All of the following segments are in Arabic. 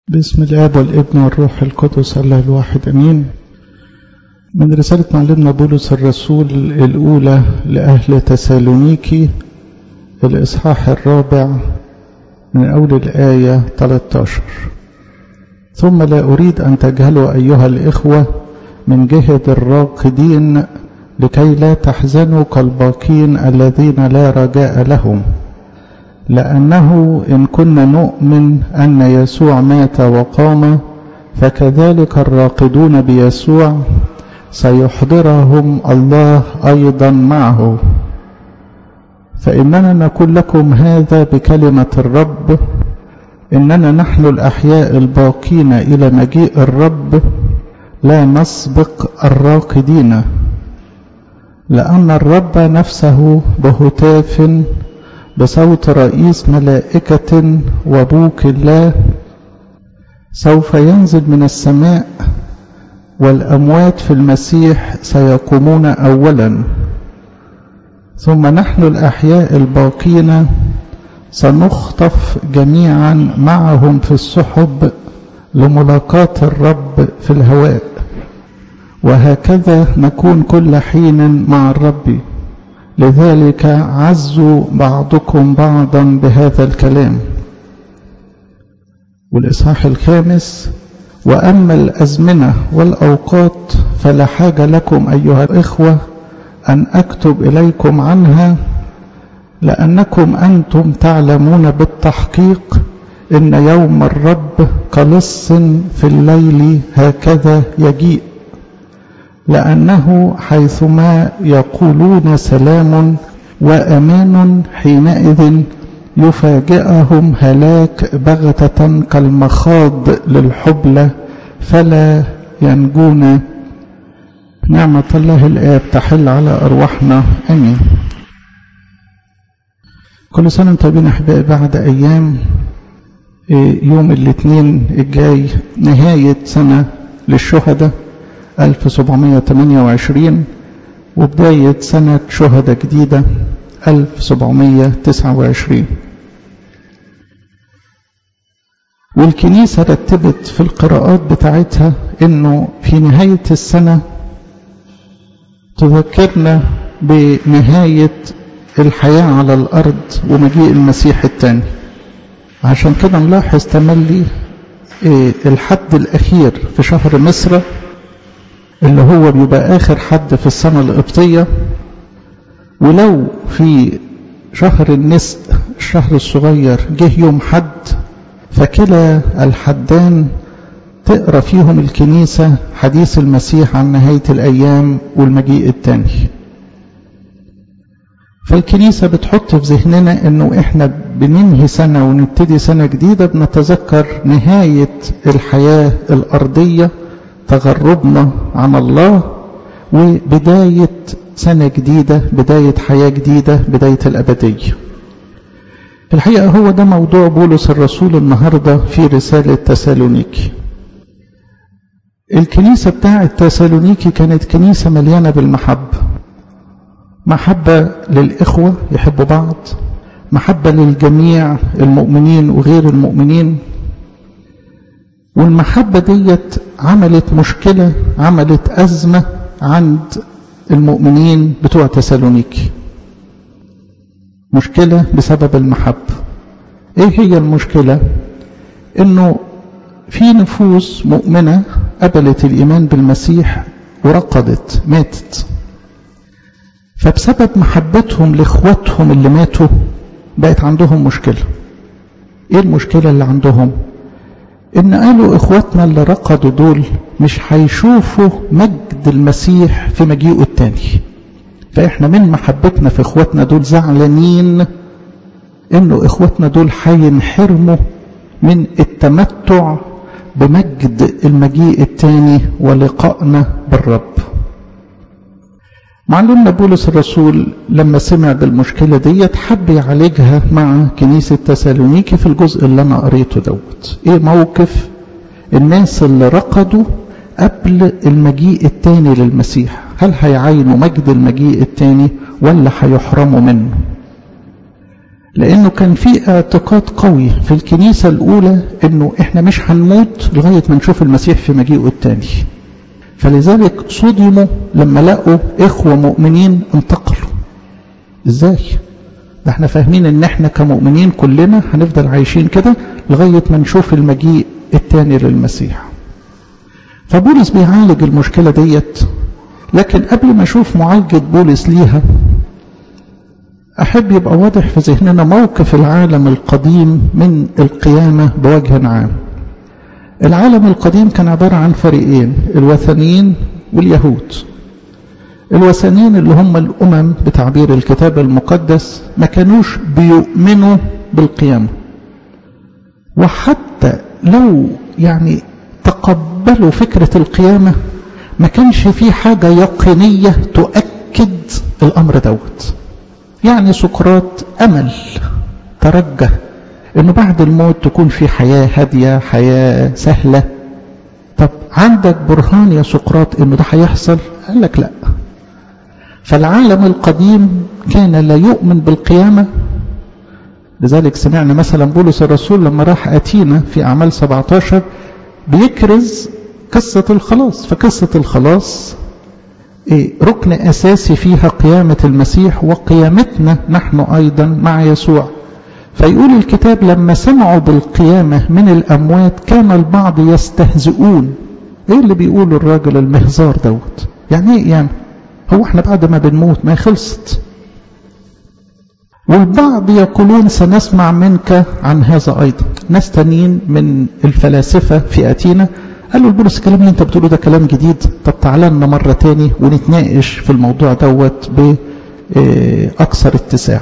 باسم الآب والابن والروح القدس الله الواحد أمين. من رسالة معلمنا بولس الرسول الأولى لأهل تسالونيكي الإصحاح 4 من أول الآية 13. ثم لا أريد أن تجهلوا أيها الإخوة من جهة الراقدين لكي لا تحزنوا كالباقين الذين لا رجاء لهم، لأنه إن كنا نؤمن أن يسوع مات وقام فكذلك الراقدون بيسوع سيحضرهم الله أيضا معه. فإننا نقول لكم هذا بكلمة الرب، إننا نحن الأحياء الباقين إلى مجيء الرب لا نسبق الراقدين، لأن الرب نفسه بهتاف بصوت رئيس ملائكة وبوق الله سوف ينزل من السماء، والأموات في المسيح سيقومون أولا، ثم نحن الأحياء الباقين سنخطف جميعا معهم في السحب لملاقاة الرب في الهواء، وهكذا نكون كل حين مع الرب. لذلك عزوا بعضكم بعضا بهذا الكلام. والإصحاح 5: وأما الأزمنة والأوقات فلا حاجة لكم أيها الإخوة أن أكتب إليكم عنها، لأنكم أنتم تعلمون بالتحقيق إن يوم الرب كلص في الليل هكذا يجيء، لأنه حيثما يقولون سلام وأمان حينئذ يفاجئهم هلاك بغتة كالمخاض للحبلة فلا ينجون. نعمة الله الآب تحل على أرواحنا آمين. كل سنة وانتم طيبين أحبائي. بعد أيام يوم الاثنين الجاي نهاية سنة للشهداء 1728 وبداية سنة شهداء جديدة 1729. والكنيسة رتبت في القراءات بتاعتها انه في نهاية السنة تذكرنا بنهاية الحياة على الأرض ومجيء المسيح الثاني. عشان كده نلاحظ تملي الحد الأخير في شهر مصر اللي هو بيبقى آخر حد في السنة القبطية، ولو في شهر النسق الشهر الصغير جه يوم حد، فكلا الحدان تقرأ فيهم الكنيسة حديث المسيح عن نهاية الأيام والمجيء الثاني. فالكنيسة بتحط في ذهننا انه احنا بننهي سنة ونبتدي سنة جديدة، بنتذكر نهاية الحياة الأرضية، تغربنا عن الله، وبداية سنة جديدة، بداية حياة جديدة، بداية الأبدية. في الحقيقة هو ده موضوع بولس الرسول النهاردة في رسالة تسالونيكي. الكنيسة بتاعة تسالونيكي كانت كنيسة مليانة بالمحبة، محبة للإخوة يحبوا بعض، محبة للجميع المؤمنين وغير المؤمنين. والمحبة ديت عملت مشكلة، عملت أزمة عند المؤمنين بتوع تسالونيكي، مشكلة بسبب المحبة. ايه هي المشكلة؟ انه في نفوس مؤمنة قبلت الإيمان بالمسيح ورقدت، ماتت، فبسبب محبتهم لإخواتهم اللي ماتوا بقت عندهم مشكلة. ايه المشكلة اللي عندهم؟ ان قالوا اخواتنا اللي رقدوا دول مش هيشوفوا مجد المسيح في مجيئه التاني، فاحنا من محبتنا في اخواتنا دول زعلانين انه اخواتنا دول هينحرموا من التمتع بمجد المجيء التاني ولقائنا بالرب. معلمنا بولس الرسول لما سمع بالمشكلة ديت حب يعالجها مع كنيسة تسالونيكي في الجزء اللي انا قريته دوت. ايه موقف الناس اللي رقدوا قبل المجيء التاني للمسيح؟ هل هيعينوا مجد المجيء التاني ولا هيحرموا منه؟ لأنه كان في اعتقاد قوي في الكنيسة الأولى أنه إحنا مش هنموت لغاية ما نشوف المسيح في مجيئه الثاني. فلذلك صدموا لما لقوا إخوة مؤمنين انتقلوا. إزاي؟ ده احنا فاهمين ان احنا كمؤمنين كلنا هنفضل عايشين كده لغاية ما نشوف المجيء الثاني للمسيح. فبولس بيعالج المشكلة ديت، لكن قبل ما اشوف معالجة بولس ليها احب يبقى واضح في ذهننا موقف العالم القديم من القيامة بوجه عام. العالم القديم كان عبارة عن فريقين، الوثنيين واليهود. الوثنيين اللي هم الأمم بتعبير الكتاب المقدس ما كانوش بيؤمنوا بالقيامة، وحتى لو تقبلوا فكرة القيامة ما كانش في حاجة يقينية تؤكد الأمر دوت. سقراط أمل ترجى إنه بعد الموت تكون في حياة هادية، حياة سهلة. طب عندك برهان يا سقراط إنه ده هيحصل؟ قال لك لأ. فالعالم القديم كان لا يؤمن بالقيامة. لذلك سمعنا مثلا بولس الرسول لما راح أتينا في أعمال 17 بيكرز قصة الخلاص. فقصة الخلاص ركن أساسي فيها قيامة المسيح وقيامتنا نحن أيضا مع يسوع. فيقول الكتاب لما سمعوا بالقيامة من الأموات كان البعض يستهزئون. ايه اللي بيقوله الراجل المهزار دوت؟ ايه هو احنا بعد ما بنموت ما خلصت؟ والبعض يقولون سنسمع منك عن هذا أيضا. ناس تانيين من الفلاسفة في أتينا قالوا لبولس الكلام اللي انت بتقوله ده كلام جديد، طب تعالى لنا مرة تاني ونتناقش في الموضوع دوت بأكثر اتساع.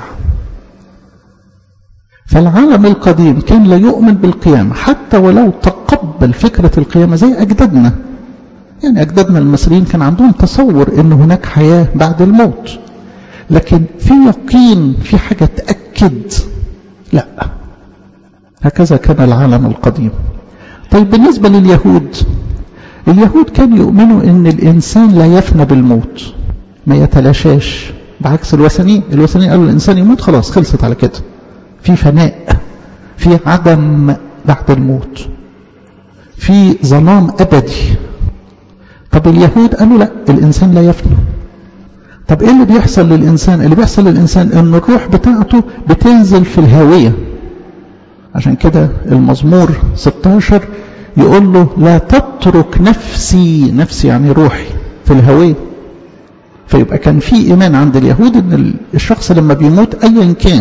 فالعالم القديم كان لا يؤمن بالقيامة حتى ولو تقبل فكرة القيامة زي أجدادنا. أجدادنا المصريين كان عندهم تصور إن هناك حياة بعد الموت، لكن في يقين في حاجة تأكد لا. هكذا كان العالم القديم. طيب بالنسبة لليهود، اليهود كانوا يؤمنوا إن الإنسان لا يفنى بالموت، ما يتلاشاش، بعكس الوثنيين. الوثنيين قالوا الإنسان يموت خلاص خلصت على كده، في فناء، في عدم بعد الموت، في ظلام أبدي. طب اليهود قالوا لا، الإنسان لا يفنى. طب إيه اللي بيحصل للإنسان؟ اللي بيحصل للإنسان إن الروح بتاعته بتنزل في الهاوية. عشان كده المزمور 16 يقول له لا تترك نفسي، نفسي يعني روحي، في الهاوية. فيبقى كان في إيمان عند اليهود إن الشخص لما بيموت أيا كان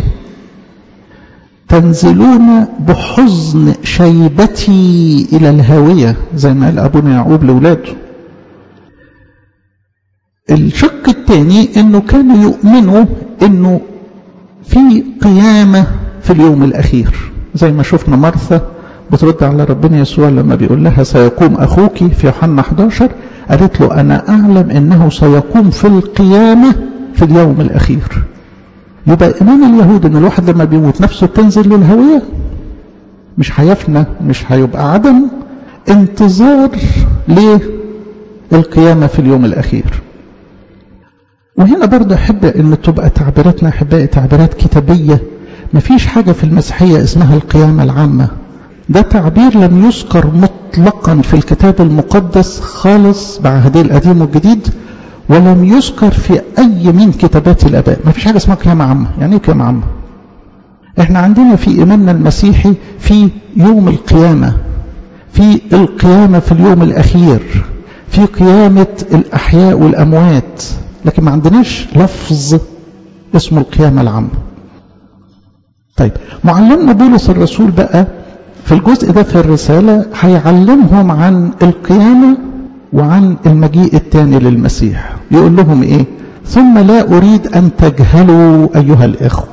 تنزلون بحزن شيبتي إلى الهاوية، زي ما قال أبونا يعقوب لأولاده. الشق الثاني إنه كانوا يؤمنوا إنه في قيامة في اليوم الأخير، زي ما شفنا مرثا بترد على ربنا يسوع لما بيقول لها سيقوم أخوك في يوحنا 11، قالت له أنا أعلم إنه سيقوم في القيامة في اليوم الأخير. يبقى إيمان اليهود إن الواحد لما بيموت نفسه تنزل للهوية، مش هيفنى، مش هيبقى عدم، انتظار للقيامة في اليوم الأخير. وهنا برضه أحب إن تبقى تعبيراتنا أحبائي تعبيرات كتابية. مفيش حاجة في المسيحية اسمها القيامة العامة، ده تعبير لم يذكر مطلقا في الكتاب المقدس خالص بعهده القديم والجديد، ولم يذكر في أي من كتابات الآباء. ما فيش حاجة اسمها قيامة عامة. يعني ايه قيامة عامة؟ احنا عندنا في إيماننا المسيحي في يوم القيامة، في القيامة في اليوم الأخير، في قيامة الأحياء والأموات، لكن ما عندناش لفظ اسمه القيامة العامة. طيب معلمنا بولس الرسول بقى في الجزء ده في الرسالة هيعلمهم عن القيامة وعن المجيء الثاني للمسيح. يقول لهم ايه؟ ثم لا أريد أن تجهلوا أيها الإخوة.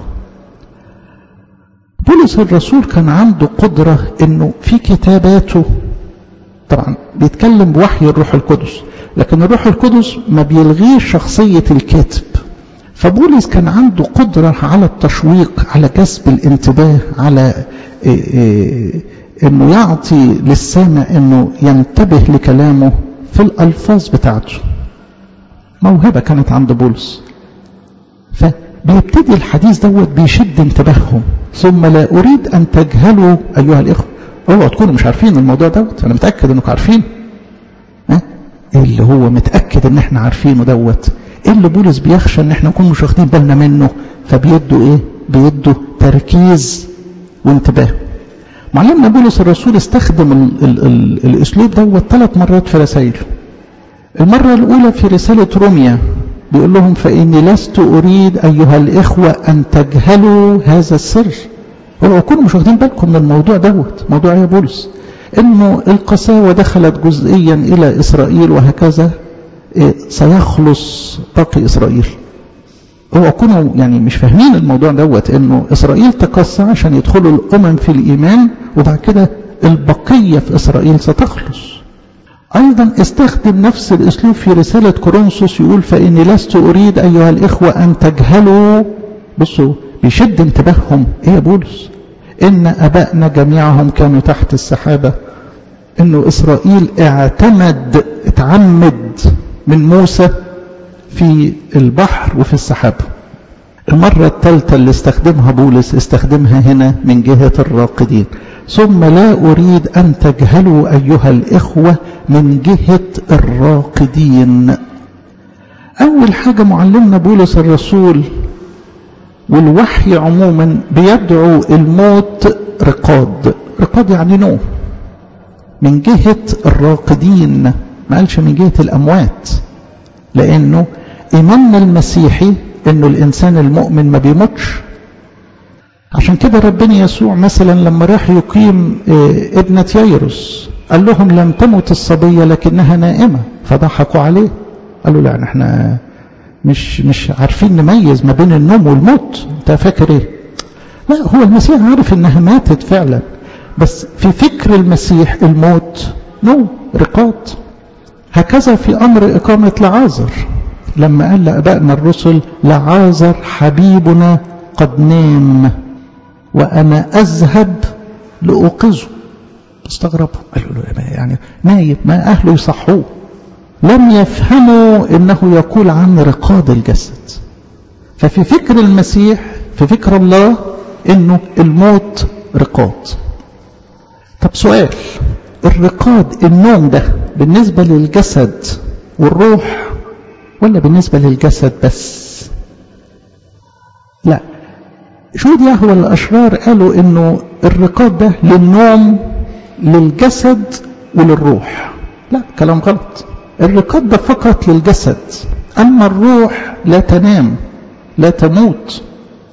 بولس الرسول كان عنده قدرة انه في كتاباته، طبعا بيتكلم بوحي الروح القدس، لكن الروح القدس ما بيلغيش شخصية الكاتب. فبولس كان عنده قدرة على التشويق، على جذب الانتباه، على انه يعطي للسامع انه ينتبه لكلامه في الألفاظ بتاعته. موهبة كانت عند بولس. فبيبتدي الحديث دوت بيشد انتباههم. ثم لا أريد أن تجهلوا أيها الإخوة. اوعوا تكونوا مش عارفين الموضوع دوت، أنا متأكد أنكم عارفين. إيه اللي هو متأكد أن احنا عارفينه دوت؟ إيه اللي بولس بيخشى أن احنا نكون مش واخدين بالنا منه؟ فبيدوا إيه؟ بيدوا تركيز وانتباه. معلمنا بولس الرسول استخدم الأسلوب دوت 3 مرات في رسائله. المرة الأولى في رسالة روميا بيقول لهم فإني لست أريد أيها الإخوة أن تجهلوا هذا السر. اوعوا كونوا مش واخدين بالكم من الموضوع دوت. موضوع يا بولس إنه القساوة دخلت جزئيا إلى إسرائيل وهكذا سيخلص باقي إسرائيل. اوعوا كونوا يعني مش فاهمين الموضوع دوت، إنه إسرائيل تقسى عشان يدخلوا الأمم في الإيمان وبعد كده البقية في إسرائيل ستخلص. أيضا استخدم نفس الأسلوب في رسالة كورنثوس، يقول فإني لست أريد أيها الإخوة أن تجهلوا. بصوا بيشد انتباههم. إيه يا بولس؟ إن أبائنا جميعهم كانوا تحت السحابة، إنه إسرائيل اتعمد من موسى في البحر وفي السحابة. المرة الثالثة اللي استخدمها بولس استخدمها هنا من جهة الراقدين. ثم لا أريد أن تجهلوا أيها الإخوة من جهة الراقدين. أول حاجة معلمنا بولس الرسول والوحي عموما بيدعو الموت رقاد. رقاد يعني نوم. من جهة الراقدين، ما قالش من جهة الأموات، لأنه إيماننا المسيحي إنه الإنسان المؤمن ما بيموتش. عشان كده ربنا يسوع مثلا لما راح يقيم ابنة ييروس قال لهم لم تمت الصبية لكنها نائمة، فضحكوا عليه. قالوا لا احنا مش عارفين نميز ما بين النوم والموت، انت فاكر ايه؟ لا، هو المسيح عارف انها ماتت فعلا، بس في فكر المسيح الموت نوم رقاد. هكذا في امر اقامة لعازر لما قال لابائنا الرسل لعازر حبيبنا قد نام وأنا أذهب لأوقظه. استغربوا، قالوا له يعني نايم، ما أهله يصحوه. لم يفهموا إنه يقول عن رقاد الجسد. ففي فكر المسيح، في فكر الله، إنه الموت رقاد. طب سؤال، الرقاد النوم ده بالنسبة للجسد والروح ولا بالنسبة للجسد بس؟ لا، شهود يهوى الأشرار قالوا إنه الرقاد ده للنوم للجسد وللروح. لا، كلام غلط. الرقاد ده فقط للجسد، أما الروح لا تنام لا تموت.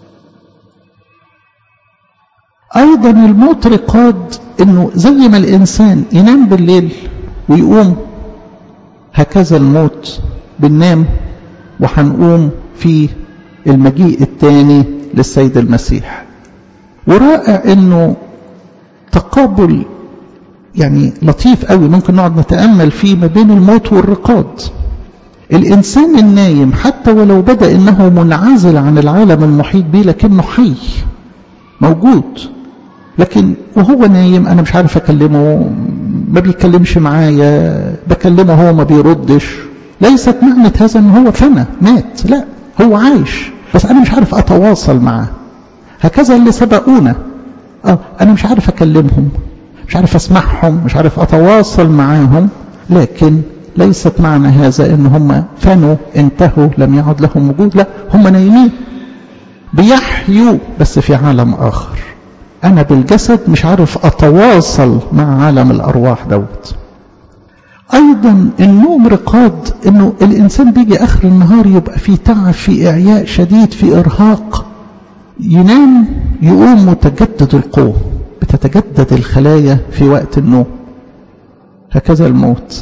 أيضا الموت رقاد، إنه زي ما الإنسان ينام بالليل ويقوم، هكذا الموت بننام وحنقوم في المجيء الثاني للسيد المسيح. ورائع انه تقابل يعني لطيف قوي ممكن نقعد نتأمل فيه ما بين الموت والرقاد. الانسان النايم حتى ولو بدأ انه منعزل عن العالم المحيط به لكنه حي موجود، لكن وهو نايم انا مش عارف اكلمه، ما بيتكلمش معايا، بكلمه هو ما بيردش. ليست معنى هذا ان هو فنى مات، لا، هو عايش بس أنا مش عارف أتواصل معه. هكذا اللي سبقونا، أنا مش عارف أكلمهم، مش عارف أسمعهم، مش عارف أتواصل معاهم، لكن ليست معنى هذا إن هم فانوا انتهوا لم يعد لهم وجود. لا، هم نايمين بيحيوا بس في عالم آخر. أنا بالجسد مش عارف أتواصل مع عالم الأرواح دوت. أيضا النوم رقاد، إنه الإنسان بيجي آخر النهار يبقى في تعب، في إعياء شديد، في إرهاق، ينام يقوم متجدد القوة، بتتجدد الخلايا في وقت النوم. هكذا الموت.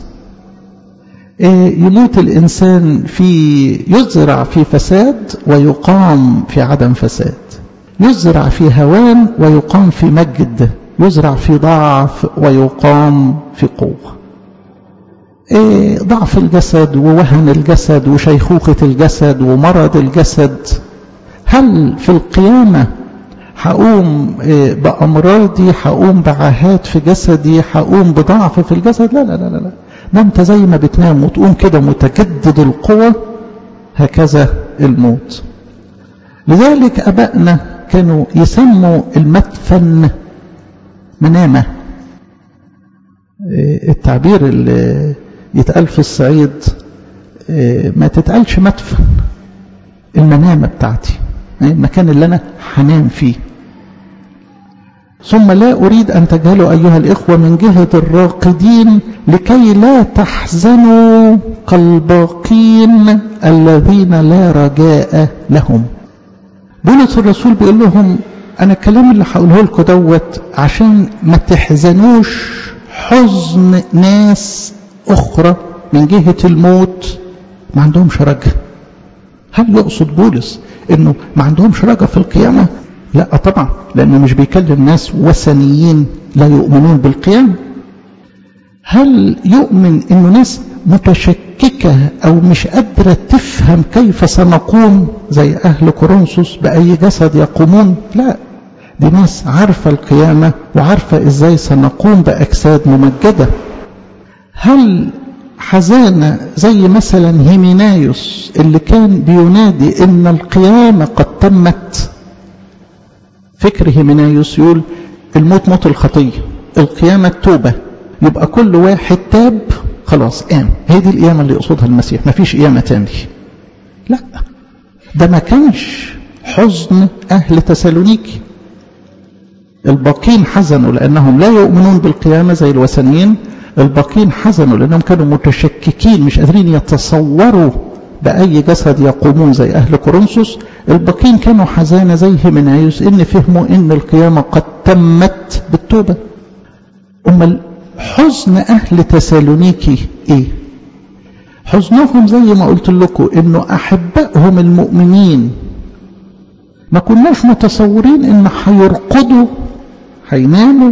يموت الإنسان يزرع في فساد ويقام في عدم فساد، يزرع في هوان ويقام في مجد، يزرع في ضعف ويقام في قوة. ضعف الجسد ووهن الجسد وشيخوخة الجسد ومرض الجسد. هل في القيامة هقوم بأمراضي، هقوم بعاهات في جسدي، هقوم بضعف في الجسد؟ لا لا لا لا، ده انت زي ما بتنام وتقوم كده متجدد القوة، هكذا الموت. لذلك أبائنا كانوا يسموا المدفن منامة. التعبير اللي يتقال في الصعيد ما تتقالش مدفن، المنامة بتاعتي، المكان اللي أنا حنام فيه. ثم لا أريد أن تجهلوا أيها الإخوة من جهة الراقدين لكي لا تحزنوا كالباقين الذين لا رجاء لهم. بولس الرسول بيقول لهم أنا الكلام اللي هقوله لكم دوت عشان ما تحزنوش حزن ناس أخرى من جهة الموت ما عندهمش رجاء. هل يقصد بولس إنه ما عندهمش رجاء في القيامة؟ لا طبعا، لأنه مش بيكلم ناس وثنيين لا يؤمنون بالقيامة. هل يؤمن إنه ناس متشككة أو مش قادرة تفهم كيف سنقوم زي أهل كورنثوس بأي جسد يقومون؟ لا، دي ناس عارفة القيامة وعارفة إزاي سنقوم بأجساد ممجدة. هل حزانة زي مثلا هيمينايوس اللي كان بينادي إن القيامة قد تمت؟ فكر هيمينايوس يقول الموت موت الخطية، القيامة التوبة، يبقى كل واحد تاب خلاص قام. هي دي القيامة اللي يقصدها المسيح، ما فيش قيامة تاني. لا، ده ما كانش حزن أهل تسالونيكي. الباقين حزنوا لأنهم لا يؤمنون بالقيامة زي الوثنيين، الباقين حزنوا لأنهم كانوا متشككين مش قادرين يتصوروا بأي جسد يقومون زي أهل كورنثوس. الباقين كانوا حزانة زي هيمينايوس إن فهموا إن القيامة قد تمت بالتوبة. أما حزن أهل تسالونيكي إيه؟ حزنهم زي ما قلت لكم إنه أحبائهم المؤمنين ما كناش متصورين إن هيرقدوا، هيناموا،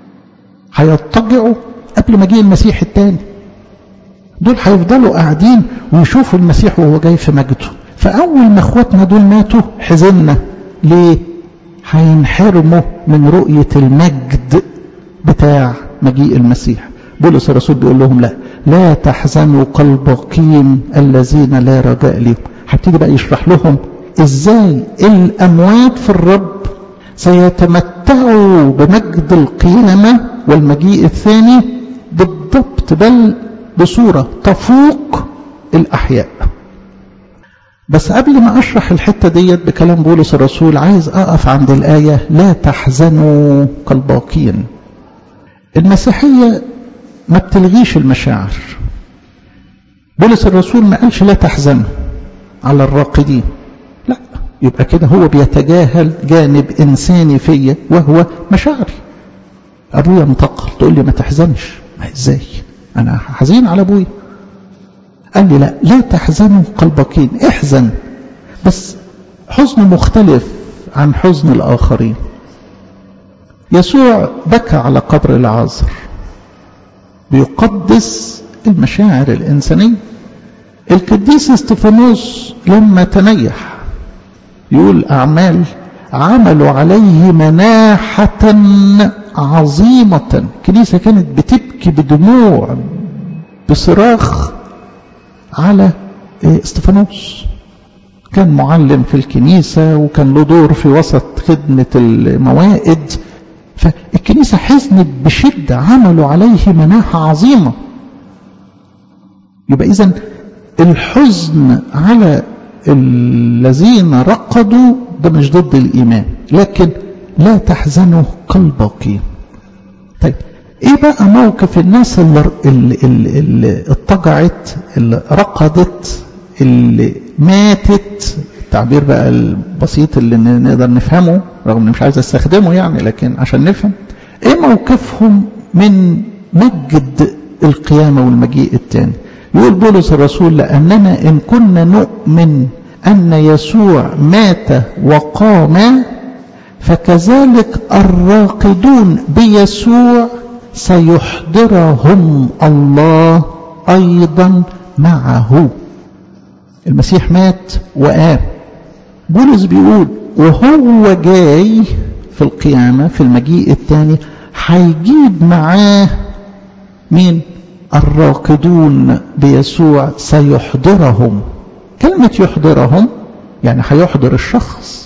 هيضطجعوا قبل ما يجي المسيح التاني. دول هيفضلوا قاعدين ويشوفوا المسيح وهو جاي في مجده. فأول ما اخواتنا دول ماتوا حزننا. ليه؟ هينحرموا من رؤية المجد بتاع مجيء المسيح. بولس الرسول بيقول لهم لا تحزنوا كالباقين الذين لا رجاء لهم. هبتدي بقى يشرح لهم ازاي الأموات في الرب سيتمتعوا بمجد القيامة والمجيء الثاني بالضبط، بل بصورة تفوق الأحياء. بس قبل ما أشرح الحتة ديت بكلام بولس الرسول عايز أقف عند الآية لا تحزنوا كالباقين. المسيحية ما بتلغيش المشاعر. بولس الرسول ما قالش لا تحزنوا على الراقدين، لا، يبقى كده هو بيتجاهل جانب إنساني فيا وهو مشاعري. أبويا انتقل، تقول لي ما تحزنش، ما إزاي؟ أنا حزين على أبويا. قال لي لا تحزنوا كالباقين، احزن بس حزن مختلف عن حزن الآخرين. يسوع بكى على قبر العازر، بيقدس المشاعر الإنسانية. القديس استفانوس لما تنيح يقول أعمال عملوا عليه مناحة عظيمة. الكنيسة كانت بتبكي بدموع بصراخ على استفانوس. كان معلم في الكنيسة وكان له دور في وسط خدمة الموائد، فالكنيسة حزنت بشدة، عملوا عليه مناحة عظيمة. يبقى إذن الحزن على الذين رقدوا ده مش ضد الإيمان، لكن لا تحزنوا كالباقين. طيب ايه بقى موقف الناس اللي اضطجعت، اللي رقدت، اللي ماتت؟ التعبير بقى البسيط اللي نقدر نفهمه رغم اني مش عايز استخدمه يعني، لكن عشان نفهم ايه موقفهم من مجد القيامة والمجيء الثاني. يقول بولس الرسول لأننا إن كنا نؤمن أن يسوع مات وقام فكذلك الراقدون بيسوع سيحضرهم الله أيضا معه. المسيح مات وقام. بولس بيقول وهو جاي في القيامة في المجيء الثاني هيجيب معاه مين؟ الراقدون بيسوع سيحضرهم. كلمة يحضرهم يعني هيحضر الشخص،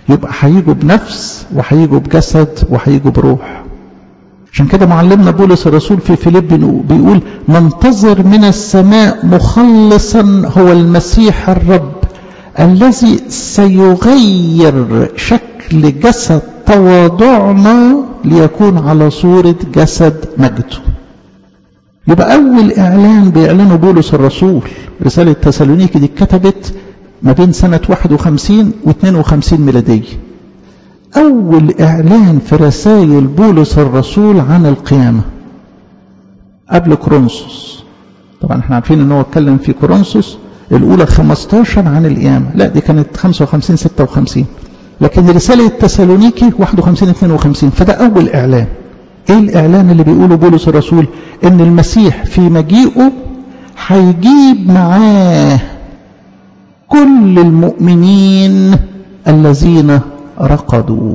يبقى هيجوا بنفس وهيجوا بجسد وهيجوا بروح. عشان كده معلمنا بولس الرسول في فيليب بيقول ننتظر من السماء مخلصا هو المسيح الرب الذي سيغير شكل جسد تواضعنا ليكون على صورة جسد مجده. يبقى أول إعلان بيعلنه بولس الرسول، رسالة تسالونيكي دي اتكتبت ما بين سنة 51 و 52 ميلادية. أول إعلان في رسائل بولس الرسول عن القيامة قبل كورنثوس. طبعا احنا عارفين ان هو اتكلم في كورنثوس الأولى 15 عن القيامة، لا دي كانت 55 56، لكن رسالة تسالونيكي 51 52. فده أول إعلان. ايه الإعلان اللي بيقوله بولس الرسول؟ ان المسيح في مجيئه هيجيب معاه كل المؤمنين الذين رقدوا.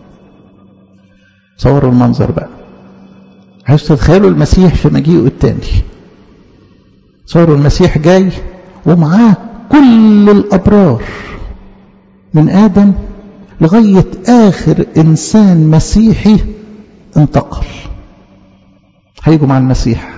صوروا المنظر بقى، عايز تتخيلوا المسيح في مجيئه الثاني. صوروا المسيح جاي ومعاه كل الأبرار من آدم لغاية آخر إنسان مسيحي انتقل، هيجوا مع المسيح.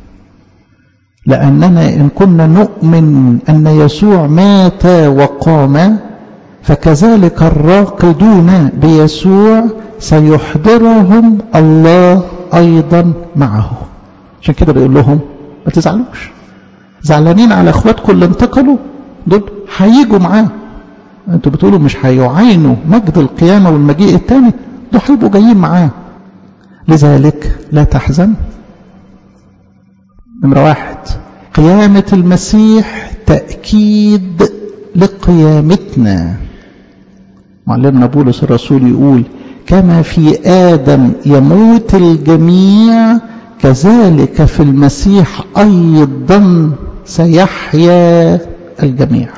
لأننا إن كنا نؤمن أن يسوع مات وقام فكذلك الراقدون بيسوع سيحضرهم الله أيضا معه. عشان كده بيقول لهم ما تزعلوش، زعلانين على اخواتكم اللي انتقلوا دول هيجوا معاه. انتوا بتقولوا مش هيعينوا مجد القيامة والمجيء الثاني، دول هيبقوا جايين معاه. لذلك لا تحزن. نمرة 1، قيامة المسيح تأكيد لقيامتنا. معلمنا بولس الرسول يقول كما في آدم يموت الجميع كذلك في المسيح أيضا سيحيا الجميع.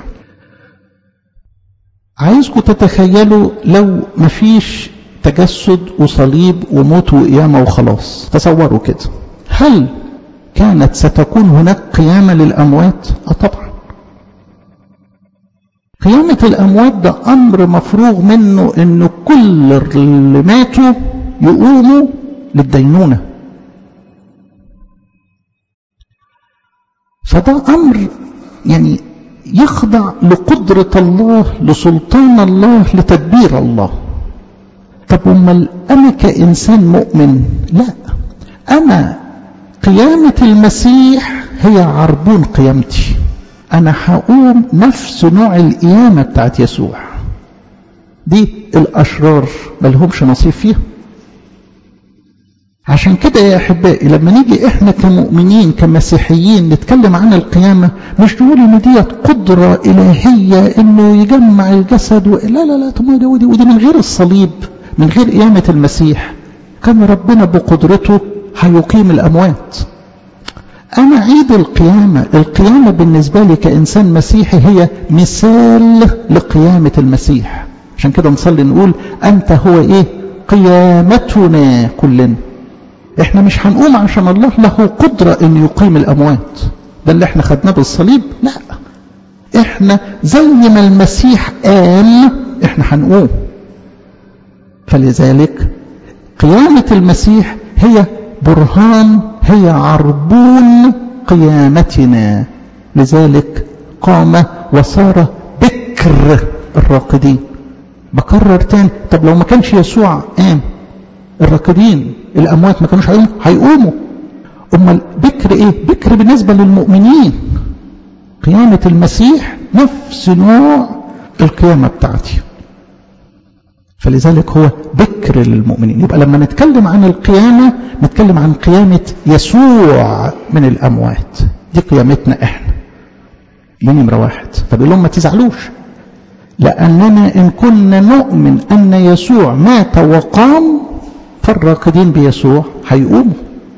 عايزكم تتخيلوا لو مفيش تجسد وصليب وموت وقيامة وخلاص، تصوروا كده، هل كانت ستكون هناك قيامة للأموات؟ طبعا. قيامة الأموات ده أمر مفروغ منه، إنه كل اللي ماتوا يقوموا للدينونة. فده أمر يعني يخضع لقدرة الله، لسلطان الله، لتدبير الله. طب أمال أنا كإنسان مؤمن؟ لا، أنا قيامة المسيح هي عربون قيامتي. أنا هقوم نفس نوع القيامة بتاعت يسوع. دي الأشرار ملهمش نصيب فيها. عشان كده يا أحبائي لما نيجي إحنا كمؤمنين كمسيحيين نتكلم عن القيامة، مش نقول إن دي قدرة إلهية إنه يجمع الجسد لا لا لا، ودي من غير الصليب، من غير قيامة المسيح كان ربنا بقدرته هيقيم الأموات. أنا عيد القيامة. القيامة بالنسبة لي كإنسان مسيحي هي مثال لقيامة المسيح. عشان كده نصلي نقول أنت هو إيه؟ قيامتنا كلنا. إحنا مش هنقوم عشان الله له قدرة إن يقيم الأموات، ده اللي إحنا خدناه بالصليب. لا، إحنا زي ما المسيح قال إحنا هنقوم. فلذلك قيامة المسيح هي برهان، هي عربون قيامتنا. لذلك قام وصار بكر الراقدين. بكرر تاني، طب لو ما كانش يسوع قام، الراقدين الأموات ما كانوش هيقوموا. أمال بكر إيه؟ بكر بالنسبة للمؤمنين. قيامة المسيح نفس نوع القيامة بتاعتي، فلذلك هو بكر للمؤمنين. يبقى لما نتكلم عن القيامة نتكلم عن قيامة يسوع من الأموات. دي قيامتنا إحنا. دي نمرة 1. فبيقول لهم ما تزعلوش، لأننا إن كنا نؤمن أن يسوع مات وقام فالراقدين بيسوع هيقوموا.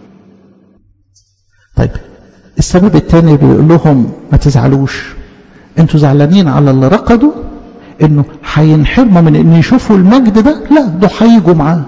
طيب السبب الثاني بيقول لهم ما تزعلوش، انتوا زعلانين على اللي رقدوا انه هينحرموا من ان يشوفوا المجد ده؟ لا، ده هيجوا معاه.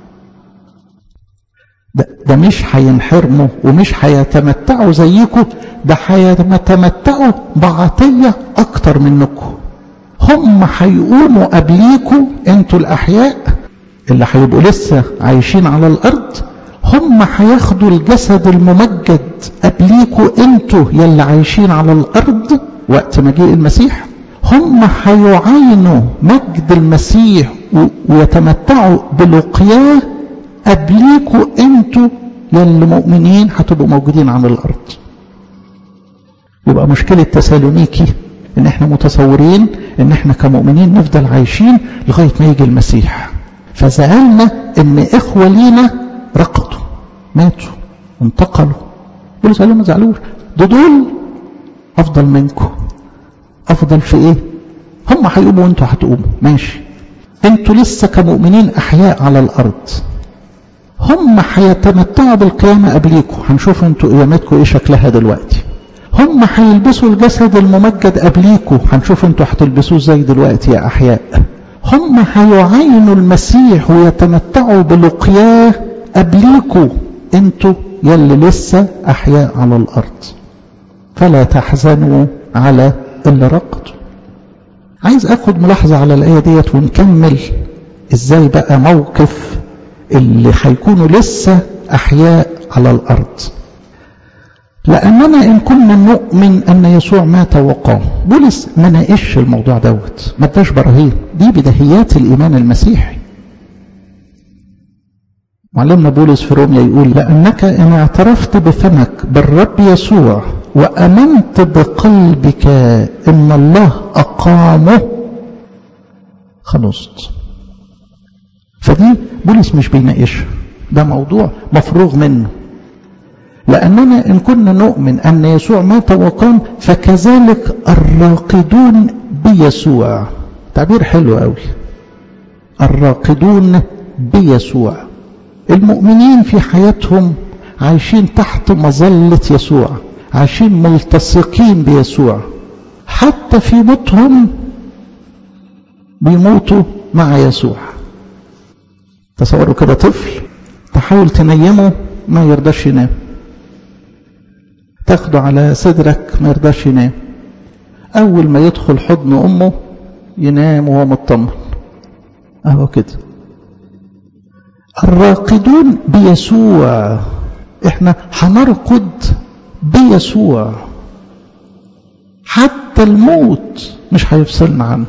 ده مش هينحرموا ومش هيتمتعوا زيكم، ده هيتمتعوا بعطية اكتر منكم. هم هيقوموا قبليكوا انتوا الأحياء اللي هيبقوا لسه عايشين على الأرض، هم هياخدوا الجسد الممجد قبليكوا انتوا يلي عايشين على الأرض وقت مجيء المسيح. هم هيعاينوا مجد المسيح ويتمتعوا بلقياه قبليكوا انتوا يلي مؤمنين هتبقوا موجودين على الأرض. يبقى مشكلة تسالونيكي ان احنا متصورين ان احنا كمؤمنين نفضل عايشين لغاية ما يجي المسيح، فزعلنا ان اخوة لينا رقدوا ماتوا انتقلوا. بولس قال لهم ما تزعلوش، دول افضل منكم. افضل في ايه؟ هم هيقوموا وانتوا هتقوموا، ماشي. انتوا لسه كمؤمنين احياء على الارض، هم هيتمتعوا بالقيامة قبليكم. هنشوف انتوا قيامتكم ايه شكلها دلوقتي. هم هيلبسوا الجسد الممجد قبليكم، هنشوف انتوا هتلبسوه ازاي دلوقتي يا احياء. هم هيعاينوا المسيح ويتمتعوا بلقياه قبليكم انتوا يلي لسه احياء على الارض. فلا تحزنوا على اللي رقدوا. عايز اخد ملاحظة على الآية ديت ونكمل ازاي بقى موقف اللي هيكونوا لسه احياء على الارض. لأننا إن كنا نؤمن أن يسوع مات وقام. بولس ما ناقش الموضوع دوت، ما اداش براهين، دي بديهيات الإيمان المسيحي. معلمنا بولس في روميا يقول لأنك إن اعترفت بفمك بالرب يسوع وأمنت بقلبك إن الله أقامه خلصت. فدي بولس مش بيناقشها، ده موضوع مفروغ منه. لأننا إن كنا نؤمن أن يسوع مات وقام فكذلك الراقدون بيسوع. تعبير حلو قوي، الراقدون بيسوع. المؤمنين في حياتهم عايشين تحت مظلة يسوع، عايشين ملتصقين بيسوع، حتى في موتهم بيموتوا مع يسوع. تصوروا كده طفل تحاول تنيمه ما يرضاش ينام، تاخده على صدرك ما يرضاش ينام، اول ما يدخل حضن امه ينام وهو مطمن. اهو كده الراقدون بيسوع. احنا هنرقد بيسوع، حتى الموت مش هيفصلنا عنه.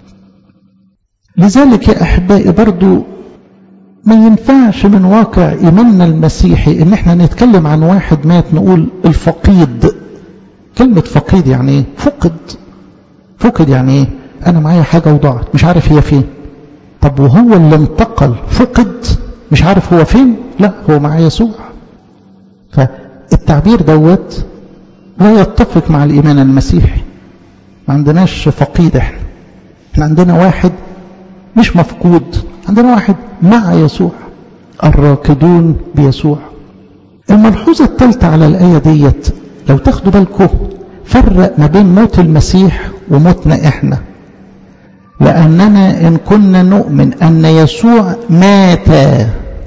لذلك يا احبائي برضو ما ينفعش من واقع إيماننا المسيحي إن احنا نتكلم عن واحد مات نقول الفقيد. كلمة فقيد يعني ايه؟ فقد يعني ايه؟ أنا معايا حاجة وضاعت مش عارف هي فين. طب وهو اللي انتقل فقد مش عارف هو فين؟ لا، هو مع يسوع. فالتعبير دوت لا يتفق مع الإيمان المسيحي. ما عندناش فقيد، احنا عندنا واحد مش مفقود، عندنا واحد مع يسوع، الراكدون بيسوع. الملحوظة الثالثة على الآية ديت لو تاخدوا بالكم فرق ما بين موت المسيح وموتنا احنا. لأننا إن كنا نؤمن أن يسوع مات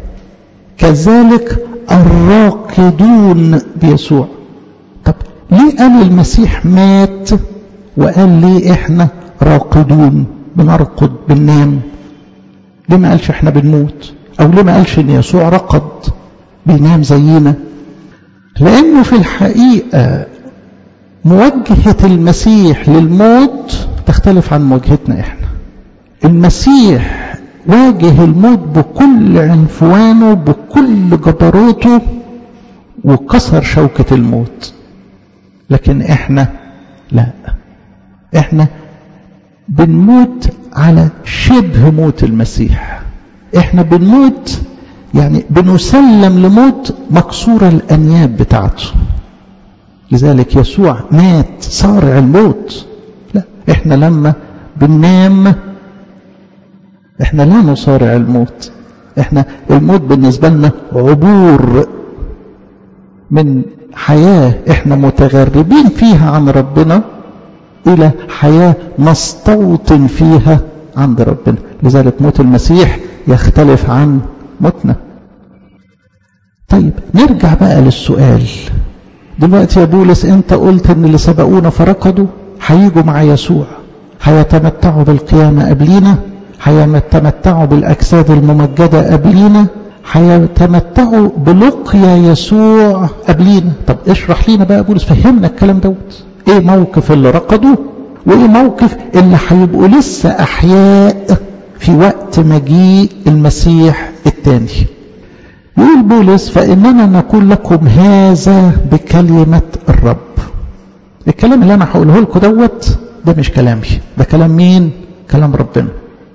كذلك الراكدون بيسوع. طب ليه قال المسيح مات وقال ليه احنا راقدون بنرقد بننام؟ ليه ما قالش احنا بنموت؟ او ليه ما قالش ان يسوع رقد بينام زينا؟ لانه في الحقيقة مواجهة المسيح للموت تختلف عن مواجهتنا احنا. المسيح واجه الموت بكل عنفوانه بكل جبروته وكسر شوكة الموت، لكن احنا لا، احنا بنموت على شبه موت المسيح. احنا بنموت يعني بنسلم لموت مكسور الأنياب بتاعته. لذلك يسوع مات صارع الموت. لا، احنا لما بننام احنا لا نصارع الموت. احنا الموت بالنسبة لنا عبور من حياة احنا متغربين فيها عن ربنا إلى حياة نستوطن فيها عند ربنا. لذلك موت المسيح يختلف عن موتنا. طيب نرجع بقى للسؤال دلوقتي. يا بولس انت قلت ان اللي سبقونا فرقدوا هيجوا مع يسوع، هيتمتعوا بالقيامة قبلينا، هيتمتعوا بالأجساد الممجدة قبلينا، هيتمتعوا بلقيا يسوع قبلينا. طب اشرح لينا بقى بولس، فهمنا الكلام دوت. ايه موقف اللي رقدوا، وايه موقف اللي هيبقوا لسه احياء في وقت مجيء المسيح الثاني. يقول بولس فإننا نقول لكم هذا بكلمة الرب. الكلام اللي انا هقوله لكم دوت ده مش كلامي، ده كلام مين؟ كلام ربنا.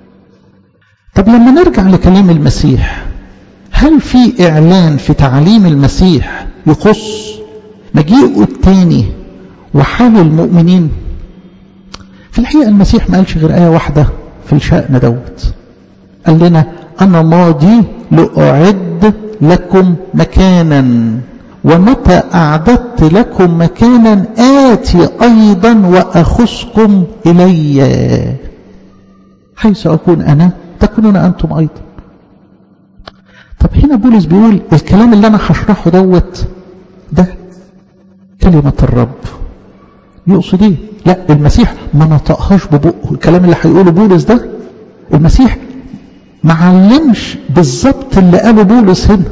طب لما نرجع لكلام المسيح، هل في إعلان في تعليم المسيح يخص مجيئه الثاني وحال المؤمنين؟ في الحقيقة المسيح ما قالش غير آية واحدة في الشأن دوت. قال لنا أنا ماضي لأعد لكم مكانا، ومتى أعددت لكم مكانا آتي أيضا وأخذكم إلي، حيث أكون أنا تكونون أنتم أيضا. طب هنا بولس بيقول الكلام اللي أنا هشرحه دوت ده كلمة الرب. يقصد ايه؟ لا، المسيح ما نطقهاش ببقه. الكلام اللي هيقوله بولس ده المسيح ما علمش بالظبط اللي قاله بولس هنا.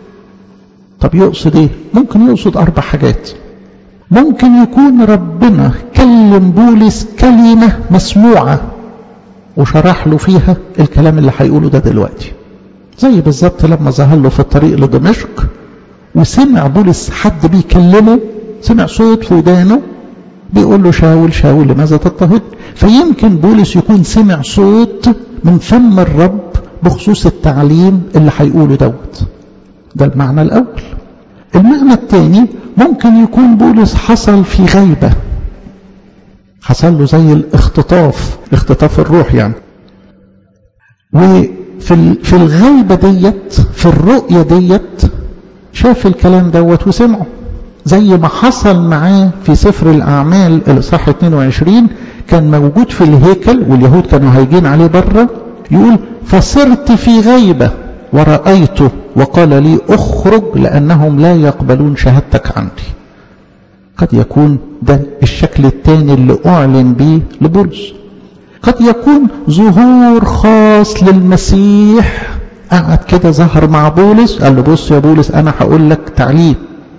طب يقصد ايه؟ ممكن يقصد 4 حاجات. ممكن يكون ربنا كلم بولس كلمة مسموعة وشرح له فيها الكلام اللي هيقوله ده دلوقتي، زي بالظبط لما ظهر له في الطريق لدمشق وسمع بولس حد بيكلمه، سمع صوت في ودانه بيقول له شاول شاول لماذا تضطهد. فيمكن بولس يكون سمع صوت من فم الرب بخصوص التعليم اللي هيقوله دوت. ده المعنى الأول. المعنى الثاني ممكن يكون بولس حصل في غيبة، حصل له زي الاختطاف، اختطاف الروح يعني، وفي الغيبة ديت، في الرؤية ديت شاف الكلام دوت وسمعه، زي ما حصل معاه في سفر الأعمال الإصحاح 22. كان موجود في الهيكل واليهود كانوا هيجين عليه بره، يقول فصرت في غيبة ورأيته وقال لي اخرج لأنهم لا يقبلون شهادتك عندي. قد يكون ده الشكل الثاني اللي أعلن به لبولس. قد يكون ظهور خاص للمسيح، قعد كده ظهر مع بولس قال له بص يا بولس أنا هقول لك تعليم،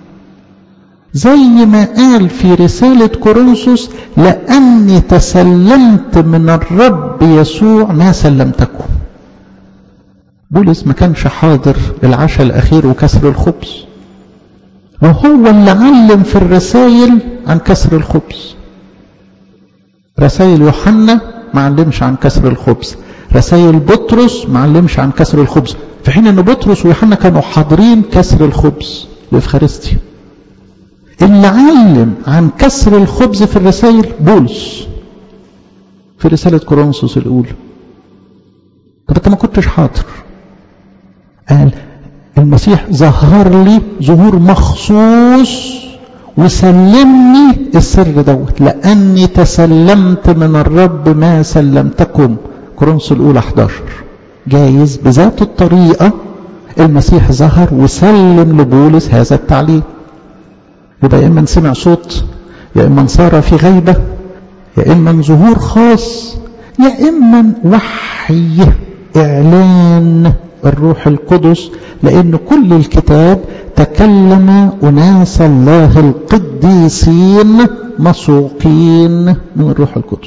زي ما قال في رسالة كورنثوس لأني تسلمت من الرب يسوع ما سلمتكم. بولس ما كانش حاضر العشاء الأخير وكسر الخبز، وهو اللي علم في الرسائل عن كسر الخبز. رسائل يوحنا ما علمش عن كسر الخبز، رسائل بطرس ما علمش عن كسر الخبز، في حين ان بطرس ويوحنا كانوا حاضرين كسر الخبز الإفخارستي. اللي علم عن كسر الخبز في الرسائل بولس في رسالة كورنثوس الأولى. طب انت ما كنتش حاضر. قال المسيح ظهر لي ظهور مخصوص وسلمني السر دوت، لأني تسلمت من الرب ما سلمتكم. كورنثوس الأولى 11. جايز بذات الطريقة المسيح ظهر وسلم لبولس هذا التعليم. يبقى يا إما سمع صوت، يا إما صار في غيبة، يا إما ظهور خاص، يا إما وحي إعلان الروح القدس، لأن كل الكتاب تكلم أناس الله القديسين مسوقين من الروح القدس.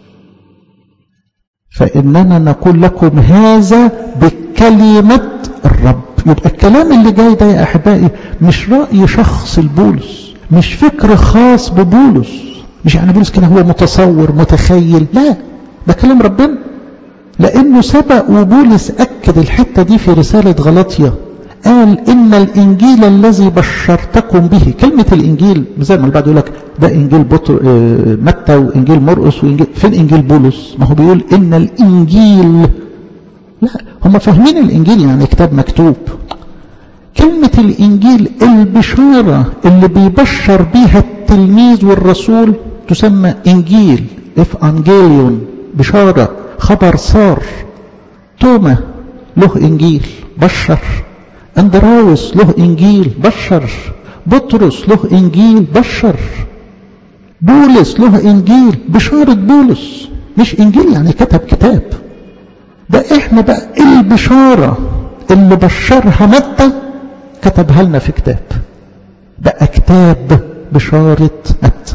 فإننا نقول لكم هذا بكلمة الرب. يبقى الكلام اللي جاي ده يا أحبائي مش رأي شخص البولس، مش فكر خاص ببولس، مش يعني بولس كده هو متصور متخيل، لا، ده كلام ربنا. لأنه سبق وبولس أكد الحتة دي في رسالة غلاطيا، قال إن الإنجيل الذي بشرتكم به. كلمة الإنجيل زي ما البعض يقول لك ده إنجيل متى وإنجيل مرقس وإنجيل، فين إنجيل بولس؟ ما هو بيقول إن الإنجيل، لا، هم فاهمين الإنجيل يعني كتاب مكتوب. كلمة الإنجيل البشارة اللي بيبشر بيها التلميذ والرسول تسمى إنجيل، إفانجيليون، بشارة، خبر صار. توما له إنجيل بشر، أندراوس له إنجيل بشر، بطرس له إنجيل بشر، بولس له إنجيل بشارة بولس، مش إنجيل يعني كتب كتاب، ده إحنا بقى البشارة اللي بشرها متى كتبها لنا في كتاب، بقى كتاب بشارة متى.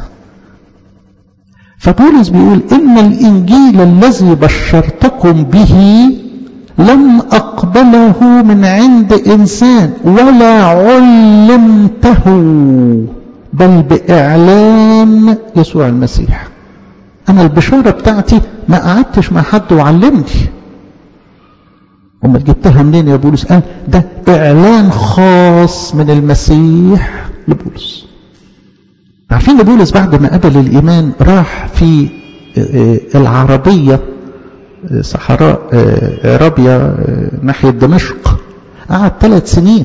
فبولس بيقول إن الإنجيل الذي بشرتكم به لم أقبله من عند إنسان ولا علمته، بل بإعلان يسوع المسيح. أنا البشارة بتاعتي ما قعدتش مع حد وعلمني. وما جبتها منين يا بولس؟ قال ده إعلان خاص من المسيح لبولس. عارفين بولس بعد ما قبل الإيمان راح في العربية، صحراء عربية ناحية دمشق، قعد 3 سنين.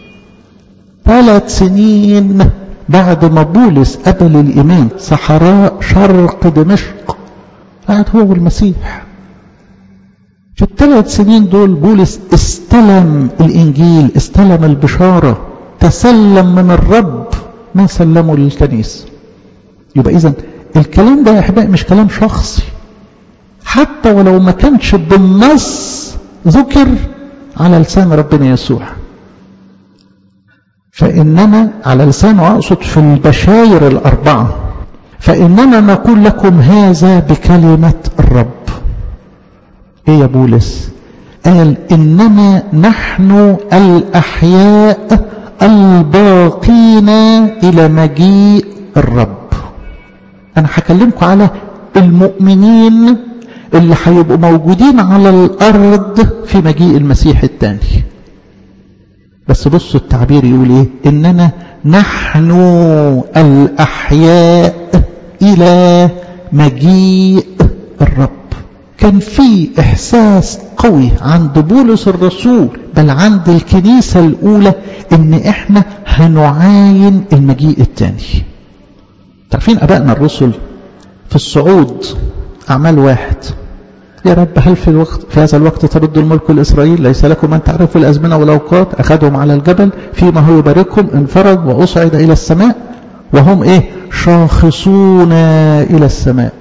3 سنين بعد ما بولس قبل الإيمان، صحراء شرق دمشق، قعد هو والمسيح. في ال3 سنين دول بولس استلم الإنجيل، استلم البشارة، تسلم من الرب ما سلمه للكنيسة. يبقى إذن الكلام ده يا أحبائي مش كلام شخصي، حتى ولو ما كانش بالنص ذكر على لسان ربنا يسوع، فإننا على لسانه أقصد في البشاير ال4، فإننا نقول لكم هذا بكلمة الرب. إيه يا بولس؟ قال إنما نحن الأحياء الباقين إلى مجيء الرب. أنا هكلمكم على المؤمنين اللي هيبقوا موجودين على الأرض في مجيء المسيح الثاني. بس بصوا التعبير يقول إيه؟ إننا نحن الأحياء إلى مجيء الرب. كان في إحساس قوي عند بولس الرسول، بل عند الكنيسة الأولى، إن إحنا هنعاين المجيء الثاني. تعرفين أبائنا الرسل في الصعود، أعمال 1: يا رب هل في هذا الوقت ترد الملك لإسرائيل؟ ليس لكم أن تعرفوا الأزمنة والأوقات. أخذهم على الجبل فيما هو يباركهم، انفرد وأصعد إلى السماء وهم إيه؟ شاخصون إلى السماء.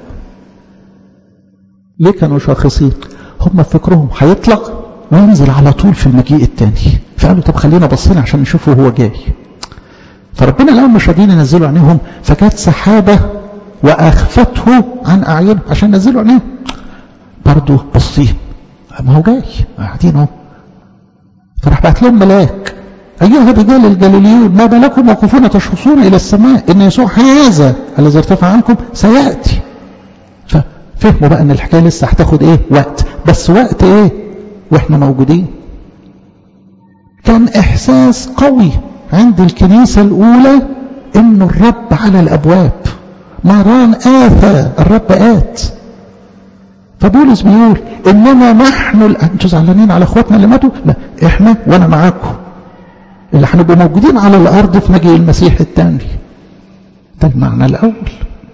ليه كانوا شاخصين؟ هم فكرهم هيطلع وينزل على طول في المجيء الثاني، فقالوا طب خلينا بصين عشان نشوفه هو جاي. فربنا لقوا مش راضيين ينزلوا عينيهم، فجت سحابة وأخفته عن أعينهم عشان ينزلوا عينيهم. برضه بصين ما هو جاي، قاعدين اهو. فراح بعت لهم ملاك: أيها الرجال الجليليون ما بالكم وقفون تشخصون إلى السماء إن يسوع هذا الذي ارتفع عنكم سيأتي. ففهموا بقى ان الحكايه لسه هتاخد ايه؟ وقت. بس وقت ايه؟ واحنا موجودين. كان احساس قوي عند الكنيسه الاولى انه الرب على الابواب، مران آثى، الرب آت. فبولس بيقول انما نحن انتوا زعلانين على اخواتنا اللي ماتوا؟ لا، احنا وانا معاكم اللي هنبقى موجودين على الارض في مجيء المسيح الثاني. ده المعنى الاول.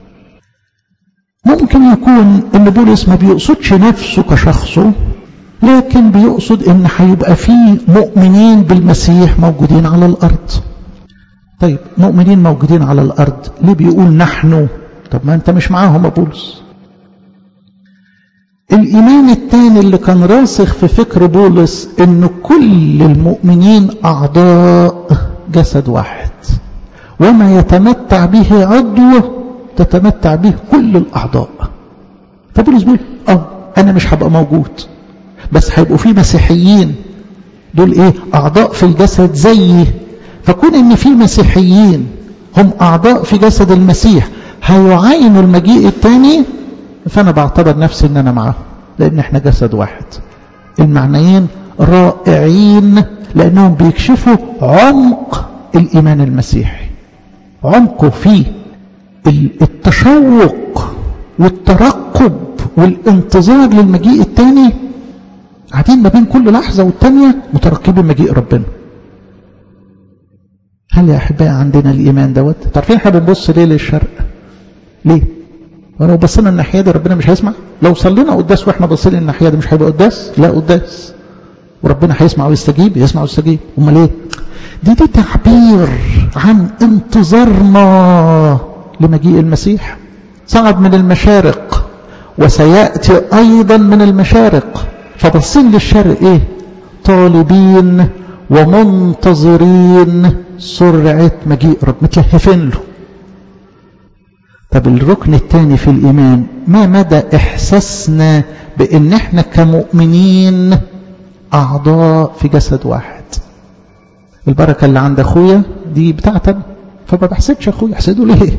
ممكن يكون ان بولس ما بيقصدش نفسه كشخصه، لكن بيقصد ان هيبقى فيه مؤمنين بالمسيح موجودين على الارض. طيب مؤمنين موجودين على الارض، ليه بيقول نحن؟ طب ما انت مش معاهم يا بولس. الايمان الثاني اللي كان راسخ في فكر بولس ان كل المؤمنين اعضاء جسد واحد، وما يتمتع به عضو تتمتع به كل الأعضاء. فبولس بيقول أنا مش هبقى موجود، بس هيبقوا في مسيحيين دول إيه؟ أعضاء في الجسد زيي. فكون إن في مسيحيين هم أعضاء في جسد المسيح هيعاينوا المجيء الثاني، فأنا بعتبر نفسي إن أنا معاهم، لأن إحنا جسد واحد. المعنيين رائعين لأنهم بيكشفوا عمق الإيمان المسيحي، عمقه فيه التشوق والترقب والانتظار للمجيء الثاني. قاعدين ما بين كل لحظة والتانية مترقبين مجيء ربنا. هل يا أحبائي عندنا الإيمان دوت؟ تعرفين احنا بنبص ليه للشرق؟ ليه؟ ولو بصينا الناحية دي ربنا مش هيسمع؟ لو صلينا قداس واحنا بصينا الناحية دي مش هيبقى قداس؟ لا قداس. وربنا هيسمع ويستجيب؟ يسمع ويستجيب. امال ايه؟ دي تعبير عن انتظارنا لمجيء المسيح. صعد من المشارق وسيأتي أيضا من المشارق. فبصين للشرق إيه؟ طالبين ومنتظرين سرعة مجيء رب، متلهفين له. طب الركن الثاني في الإيمان، ما مدى إحساسنا بأن احنا كمؤمنين أعضاء في جسد واحد. البركة اللي عند أخويا دي بتاعتنا، فما بحسدش أخويا، أحسده ليه؟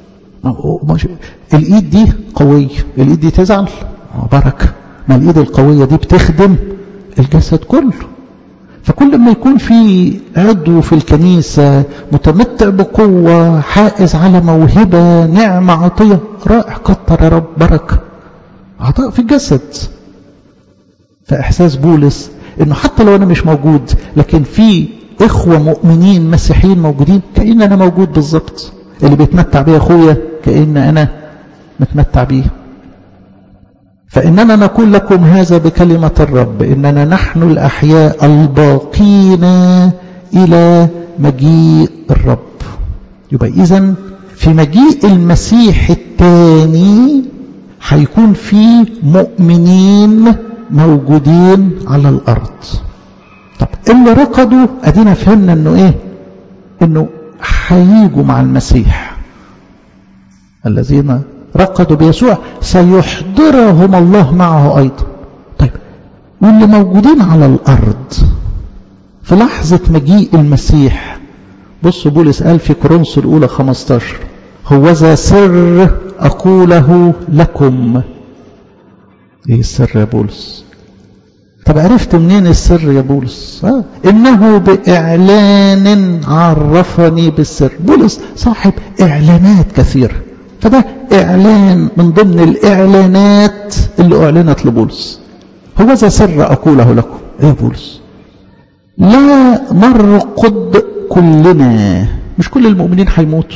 الإيد دي قوية، الإيد دي تزعل بركة، ما الإيد القوية دي بتخدم الجسد كله. فكل ما يكون في عضو في الكنيسة متمتع بقوة، حائز على موهبة، نعمة، عطية، رائع، كتر يا رب، بركة، عطاء في الجسد. فإحساس بولس إنه حتى لو أنا مش موجود لكن في إخوة مؤمنين مسيحيين موجودين، كأن أنا موجود بالظبط. اللي بيتمتع بيه أخويا كأن أنا متمتع بيه. فإننا نقول لكم هذا بكلمة الرب، إننا نحن الأحياء الباقين إلى مجيء الرب. يبقى إذن في مجيء المسيح الثاني هيكون في مؤمنين موجودين على الأرض. طب اللي رقدوا أدينا فهمنا إنه إيه؟ إنه هيجوا مع المسيح. الذين رقدوا بيسوع سيحضرهم الله معه أيضا. طيب واللي موجودين على الأرض في لحظة مجيء المسيح، بصوا بولس قال في كورنثوس الأولى 15: هوذا سر أقوله لكم. إيه السر يا بولس؟ طب عرفت منين السر يا بولس؟ إنه بإعلان عرفني بالسر. بولس صاحب إعلانات كثيرة، فده إعلان من ضمن الإعلانات اللي أعلنت لبولس. هوذا سر أقوله لكم. إيه يا بولس؟ لا نرقد كلنا. مش كل المؤمنين هيموتوا،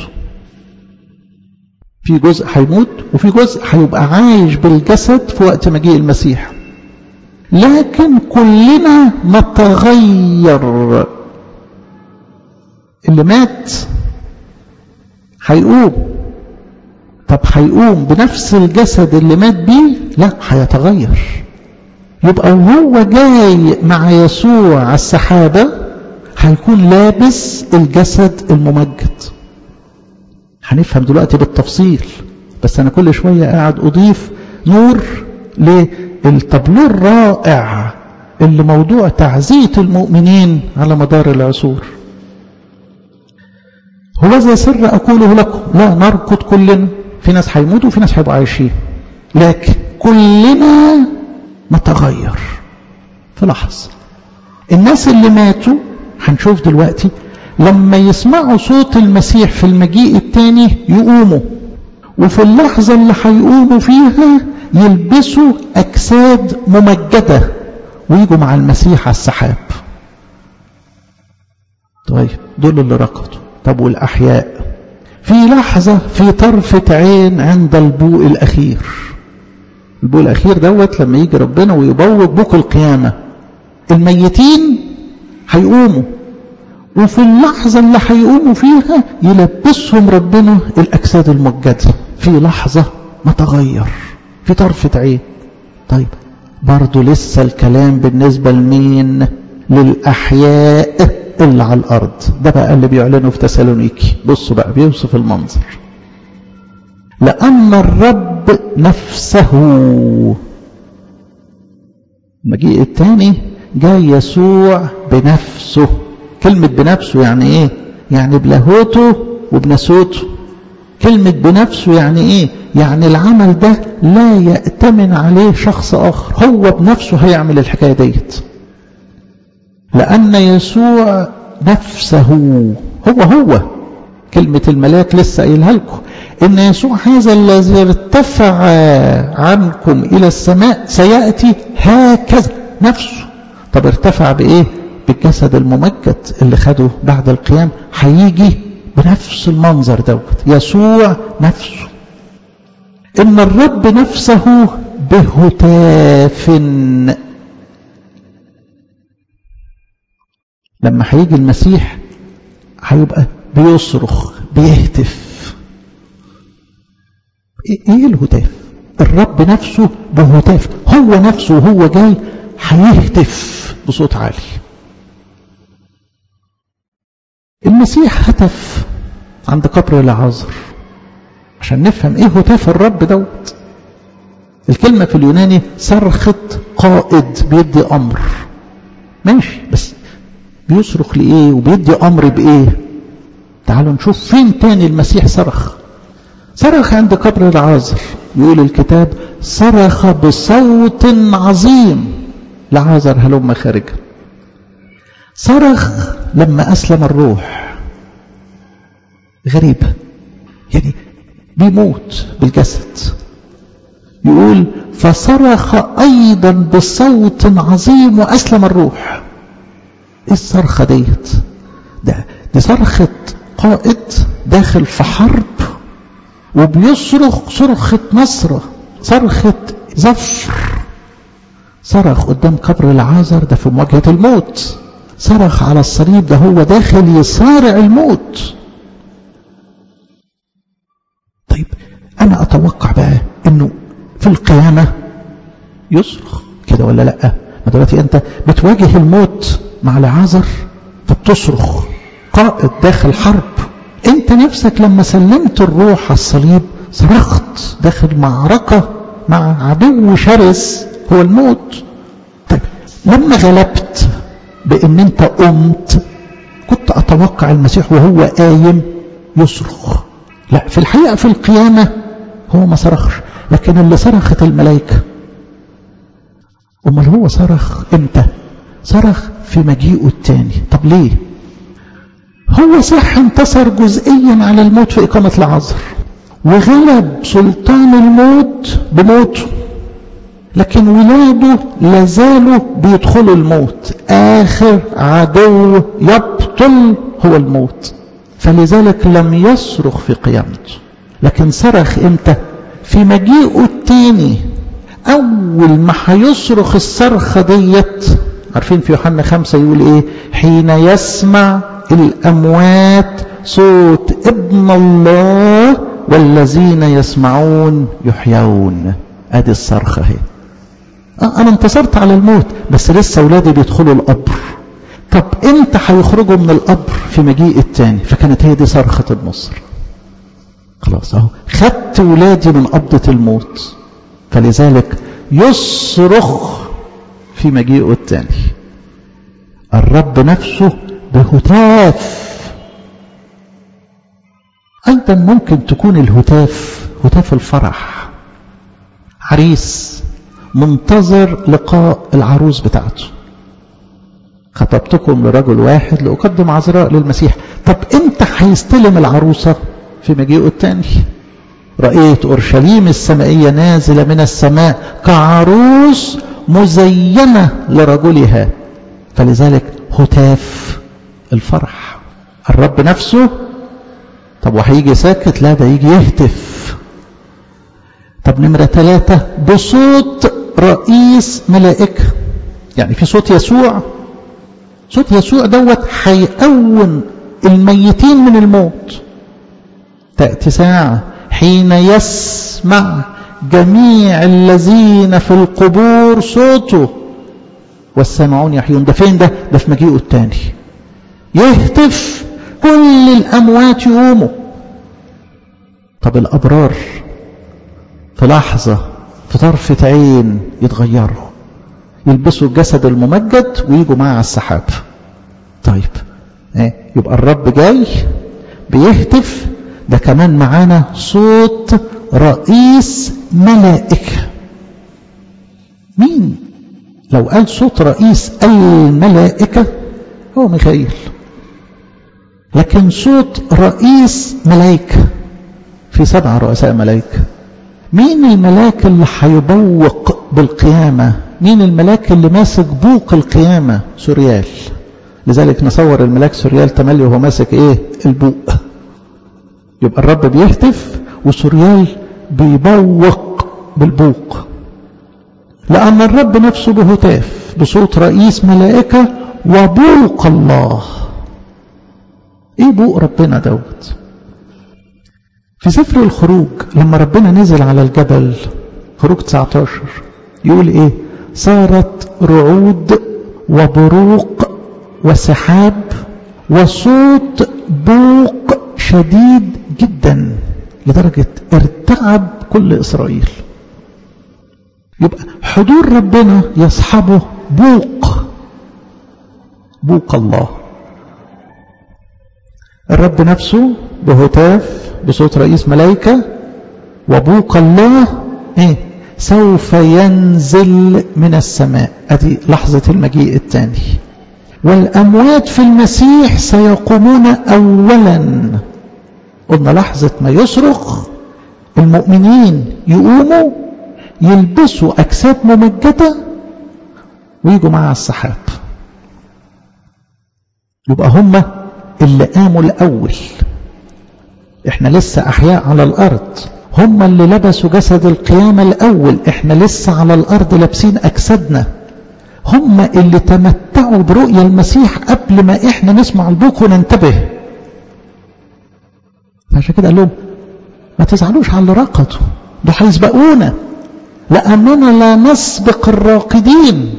في جزء هيموت وفي جزء هيبقى عايش بالجسد في وقت مجيء المسيح، لكن كلنا نتغير. اللي مات هيقوم. طب هيقوم بنفس الجسد اللي مات بيه؟ لا، هيتغير. يبقى وهو جاي مع يسوع على السحابة هيكون لابس الجسد الممجد. هنفهم دلوقتي بالتفصيل، بس أنا كل شوية قاعد أضيف نور للتابلو الرائع اللي موضوع تعزية المؤمنين على مدار العصور. هوذا سر أقوله لكم، لا نرقد كلنا. في ناس هيموتوا وفي ناس هيبقوا عايشين، لكن كلنا نتغير في لحظة. الناس اللي ماتوا هنشوف دلوقتي لما يسمعوا صوت المسيح في المجيء الثاني يقوموا، وفي اللحظة اللي هيقوموا فيها يلبسوا أجساد ممجدة ويجوا مع المسيح على السحاب. طيب دول اللي رقدوا. طب والأحياء؟ في لحظة، في طرفة عين، عند البوء الأخير. البوء الأخير دوت لما يجي ربنا ويبوق بوق القيامة، الميتين هيقوموا، وفي اللحظة اللي هيقوموا فيها يلبسهم ربنا الأجساد الممجدة في لحظة متغير، في طرفة عين. طيب برضو لسه الكلام بالنسبة لمين؟ للأحياء اللي على الأرض. ده بقى اللي بيعلنه في تسالونيكي. بصوا بقى بيوصف المنظر: لأن الرب نفسه. المجيء الثاني جاي يسوع بنفسه. كلمة بنفسه يعني ايه؟ يعني بلاهوته وبنسوته. كلمة بنفسه يعني ايه؟ يعني العمل ده لا يأتمن عليه شخص آخر، هو بنفسه هيعمل الحكاية ديت. لأن يسوع نفسه هو كلمة الملاك لسه قايلها لكم، إن يسوع هذا الذي ارتفع عنكم إلى السماء سيأتي هكذا نفسه. طب ارتفع بإيه؟ بالجسد الممجد اللي خده بعد القيام، هيجي بنفس المنظر دوت. يسوع نفسه. إن الرب نفسه بهتاف. لما هيجي المسيح هيبقى بيصرخ، بيهتف. ايه الهتاف؟ الرب نفسه بهتاف، هو نفسه وهو جاي هيهتف بصوت عالي. المسيح هتف عند قبر العازر عشان نفهم ايه هتاف الرب دوت. الكلمة في اليوناني صرخة قائد بيدي امر، ماشي، بس بيصرخ لإيه وبيدي أمر بإيه؟ تعالوا نشوف فين تاني المسيح صرخ عند قبر العازر. يقول الكتاب صرخ بصوت عظيم لعازر هلم خارجا. صرخ لما أسلم الروح، غريبة، يعني بيموت بالجسد. يقول فصرخ أيضا بصوت عظيم وأسلم الروح. ايه الصرخة ديت؟ دي صرخة قائد داخل في حرب وبيصرخ صرخة نصرة، صرخة ظفر. صرخ قدام قبر العازر ده في مواجهة الموت، صرخ على الصليب ده هو داخل يصارع الموت. طيب انا اتوقع بقى انه في القيامة يصرخ كده ولا لا؟ ما دلوقتي انت بتواجه الموت مع العازر فبتصرخ، قائد داخل حرب. انت نفسك لما سلمت الروح على الصليب صرخت داخل معركة مع عدو شرس هو الموت. طيب لما غلبت بان انت قمت، كنت اتوقع المسيح وهو قايم يصرخ. لا، في الحقيقة في القيامة هو ما صرخش، لكن اللي صرخت الملائكة. امال هو صرخ امتى؟ صرخ في مجيئه الثاني. طب ليه؟ هو صح انتصر جزئيا على الموت في إقامة العازر وغلب سلطان الموت بموته، لكن ولاده لازالوا بيدخلوا الموت. آخر عدو يبطل هو الموت، فلذلك لم يصرخ في قيامته، لكن صرخ امتى؟ في مجيئه الثاني. أول ما هيصرخ الصرخة ديت، عارفين في يوحنا 5 يقول ايه؟ حين يسمع الأموات صوت ابن الله والذين يسمعون يحيون. ادي الصرخة اهي. انا انتصرت على الموت، بس لسه اولادي بيدخلوا القبر. طب امتى هيخرجوا من القبر؟ في مجيء التاني. فكانت هي دي صرخة النصر. خلاص اهو خدت ولادي من قبضة الموت، فلذلك يصرخ في مجيئه الثاني. الرب نفسه بهتاف. ايضا ممكن تكون الهتاف هتاف الفرح. عريس منتظر لقاء العروس بتاعته. خطبتكم لرجل واحد لأقدم عذراء للمسيح. طب امتى هيستلم العروسة؟ في مجيئه الثاني. رأيت أورشليم السمائية نازلة من السماء كعروس مزينة لرجلها. فلذلك هتاف الفرح. الرب نفسه. طب وهيجي ساكت؟ لا، ده يجي يهتف. طب نمرة 3 بصوت رئيس ملائكة. يعني في صوت يسوع. صوت يسوع دوت هيقوم الميتين من الموت. تأتي ساعة حين يسمع جميع الذين في القبور صوته والسامعون يحيون. ده فين ده؟ ده في مجيئه الثاني. يهتف كل الأموات يقوموا. طب الأبرار في لحظة في طرفة عين يتغيروا، يلبسوا الجسد الممجد ويجوا معاه على السحاب. طيب يبقى الرب جاي بيهتف. ده كمان معانا صوت رئيس ملائكة. مين؟ لو قال صوت رئيس الملائكة هو ميخائيل، لكن صوت رئيس ملائكة في 7 رؤساء ملائكة. مين الملاك اللي هيبوق بالقيامة؟ مين الملاك اللي ماسك بوق القيامة؟ سوريال. لذلك نصور الملاك سوريال تملي وهو ماسك ايه؟ البوق. يبقى الرب بيهتف وسوريال بيبوق بالبوق، لأن الرب نفسه بهتاف بصوت رئيس ملائكة وبوق الله. ايه بوق ربنا دوت؟ في سفر الخروج لما ربنا نزل على الجبل خروج 19 يقول ايه؟ صارت رعود وبروق وسحاب وصوت بوق شديد جدا لدرجة ارتعب كل إسرائيل. يبقى حضور ربنا يصحبه بوق، بوق الله. الرب نفسه بهتاف بصوت رئيس ملائكة، وبوق الله ايه؟ سوف ينزل من السماء. ادي لحظة المجيء الثاني. والأموات في المسيح سيقومون أولا. قلنا لحظة ما يصرخ المؤمنين يقوموا يلبسوا أجساد ممجدة ويجوا مع السحاب. يبقى هم اللي قاموا الأول. احنا لسه أحياء على الأرض، هم اللي لبسوا جسد القيامة الأول، احنا لسه على الأرض لابسين أجسادنا. هم اللي تمتعوا برؤية المسيح قبل ما احنا نسمع البوق وننتبه. فعشان كده قال لهم ما تزعلوش على اللي رقدوا، ده هيسبقونا لأننا لا نسبق الراقدين.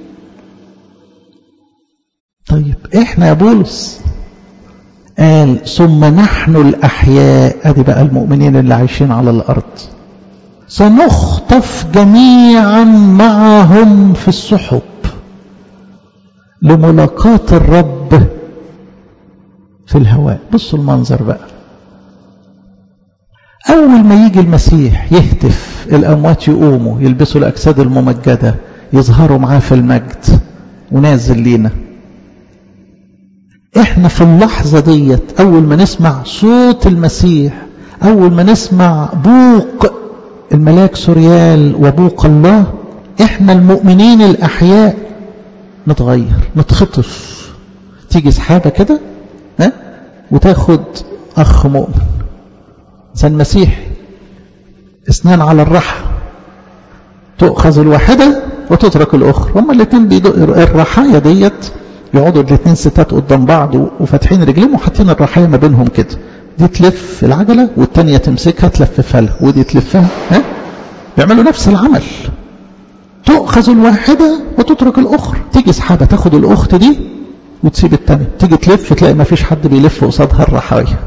طيب احنا يا بولس قال ثم نحن الأحياء، ادي بقى المؤمنين اللي عايشين على الأرض، سنخطف جميعا معهم في السحب لملاقاة الرب في الهواء. بصوا المنظر بقى، أول ما يجي المسيح يهتف، الأموات يقوموا يلبسوا الأجساد الممجدة يظهروا معاه في المجد ونازل لينا. احنا في اللحظة ديت أول ما نسمع صوت المسيح، أول ما نسمع بوق الملاك سوريال وبوق الله، احنا المؤمنين الأحياء نتغير، نتخطف. تيجي سحابة كده وتاخد أخ مؤمن إنسان مسيحي، اثنان على الرحى، تؤخذ الواحدة وتترك الأخرى. هما الاثنين بيدقوا الرحايا ديت، يقعدوا الاثنين ستات قدام بعض وفاتحين رجليهم وحاطين الرحايا ما بينهم كده، دي تلف العجلة والتانية تمسكها تلففها لها، ودي تلفها. بيعملوا نفس العمل. تؤخذ الواحدة وتترك الأخرى. تيجي سحابة تاخد الأخت دي وتسيب التانية، تيجي تلف تلاقي ما فيش حد بيلف قصادها الرحايا.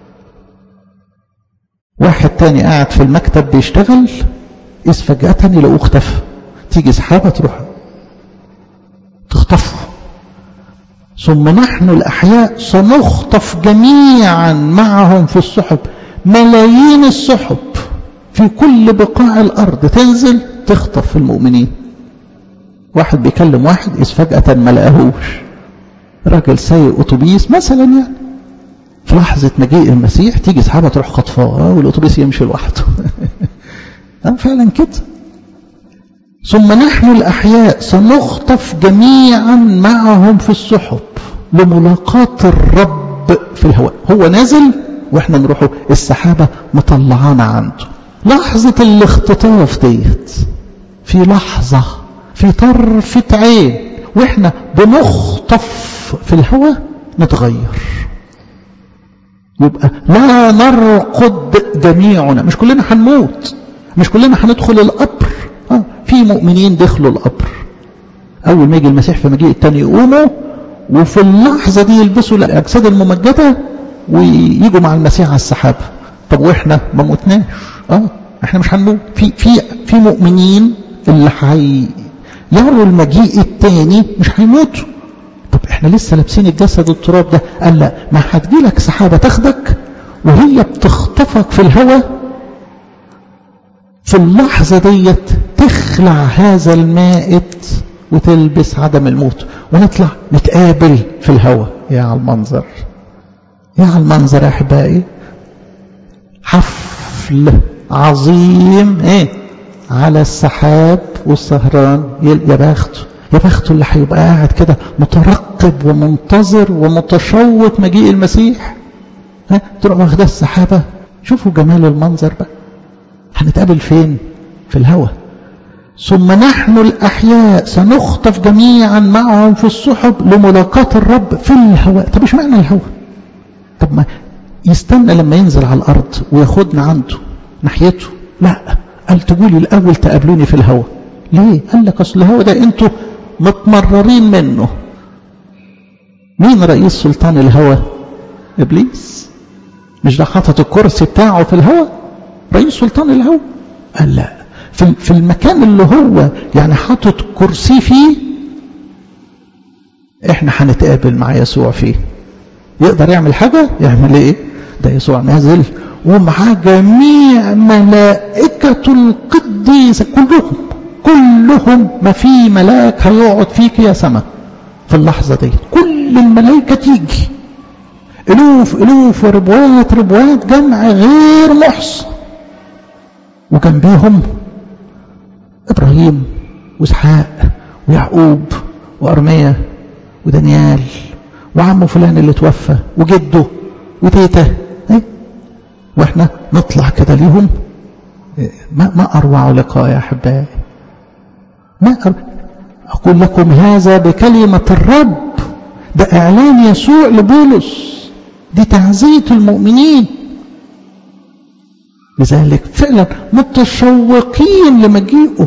واحد تاني قاعد في المكتب بيشتغل، إذ فجأة يلاقوه اختفى. تيجي سحابة تروح تخطفه. ثم نحن الأحياء سنخطف جميعا معهم في السحب. ملايين السحب في كل بقاع الأرض تنزل تخطف المؤمنين. واحد بيكلم واحد إذ فجأة ما لقاهوش، راجل سايق أتوبيس مثلا، يعني في لحظة مجيء المسيح تيجي سحابة تروح خطفاه والأتوبيس يمشي لوحده. فعلا كده. ثم نحن الأحياء سنخطف جميعا معهم في السحب لملاقاة الرب في الهواء. هو نازل واحنا نروحوا، السحابة مطلعانا عنده. لحظة الاختطاف ديت في لحظة، في طرفة عين، واحنا بنخطف في الهواء نتغير. يبقى لا نرقد جميعنا، مش كلنا هنموت، مش كلنا هندخل القبر. في مؤمنين دخلوا القبر، اول ما يجي المسيح في مجيء التاني يقوموا، وفي اللحظة دي يلبسوا الأجساد الممجدة ويجوا مع المسيح على السحاب. طب واحنا ما موتناش، احنا مش هنموت. في مؤمنين اللي يروا المجيء التاني مش هيموتوا. طب احنا لسه لابسين الجسد التراب ده. قال لا، ما هتجيلك سحابة تاخدك وهي بتخطفك في الهواء، في اللحظة ديت تخلع هذا المائت وتلبس عدم الموت، ونطلع نتقابل في الهواء. يا على المنظر، يا على المنظر يا احبائي. حفل عظيم على السحاب والسهران. يا بخته، يا بخته اللي هيبقى قاعد كده مترقب ومنتظر ومتشوق مجيء المسيح. تروح واخده السحابة. شوفوا جمال المنظر بقى. هنتقابل فين؟ في الهواء. ثم نحن الأحياء سنخطف جميعا معهم في السحب لملاقاة الرب في الهواء. طب ايش معنى الهواء؟ طب ما يستنى لما ينزل على الأرض وياخدنا عنده ناحيته؟ لا، قال تقولي الأول تقابلوني في الهوى. ليه؟ قال لك أصل الهوى ده أنتوا متمررين منه. مين رئيس سلطان الهوى؟ إبليس. مش ده حاطط الكرسي بتاعه في الهوى؟ رئيس سلطان الهوى. قال لا، في المكان اللي هو يعني حاطط كرسي فيه احنا هنتقابل مع يسوع فيه. يقدر يعمل حاجة؟ يعمل ايه؟ ده يسوع نازل ومعاه جميع ملائكة القديسة كلهم، ما في ملاك هيقعد فيك يا سما في اللحظة دي. كل الملائكة تيجي ألوف وربوات جمع غير محصى، وجنبيهم إبراهيم وإسحاق ويعقوب وأرميا ودانيال وعمه فلان اللي توفى وجده وتيته. واحنا نطلع كده ليهم. ما أروع لقاء يا أحبائي. أقول لكم هذا بكلمة الرب. ده إعلان يسوع لبولس، دي تعزية المؤمنين. لذلك فعلا متشوقين لمجيئه.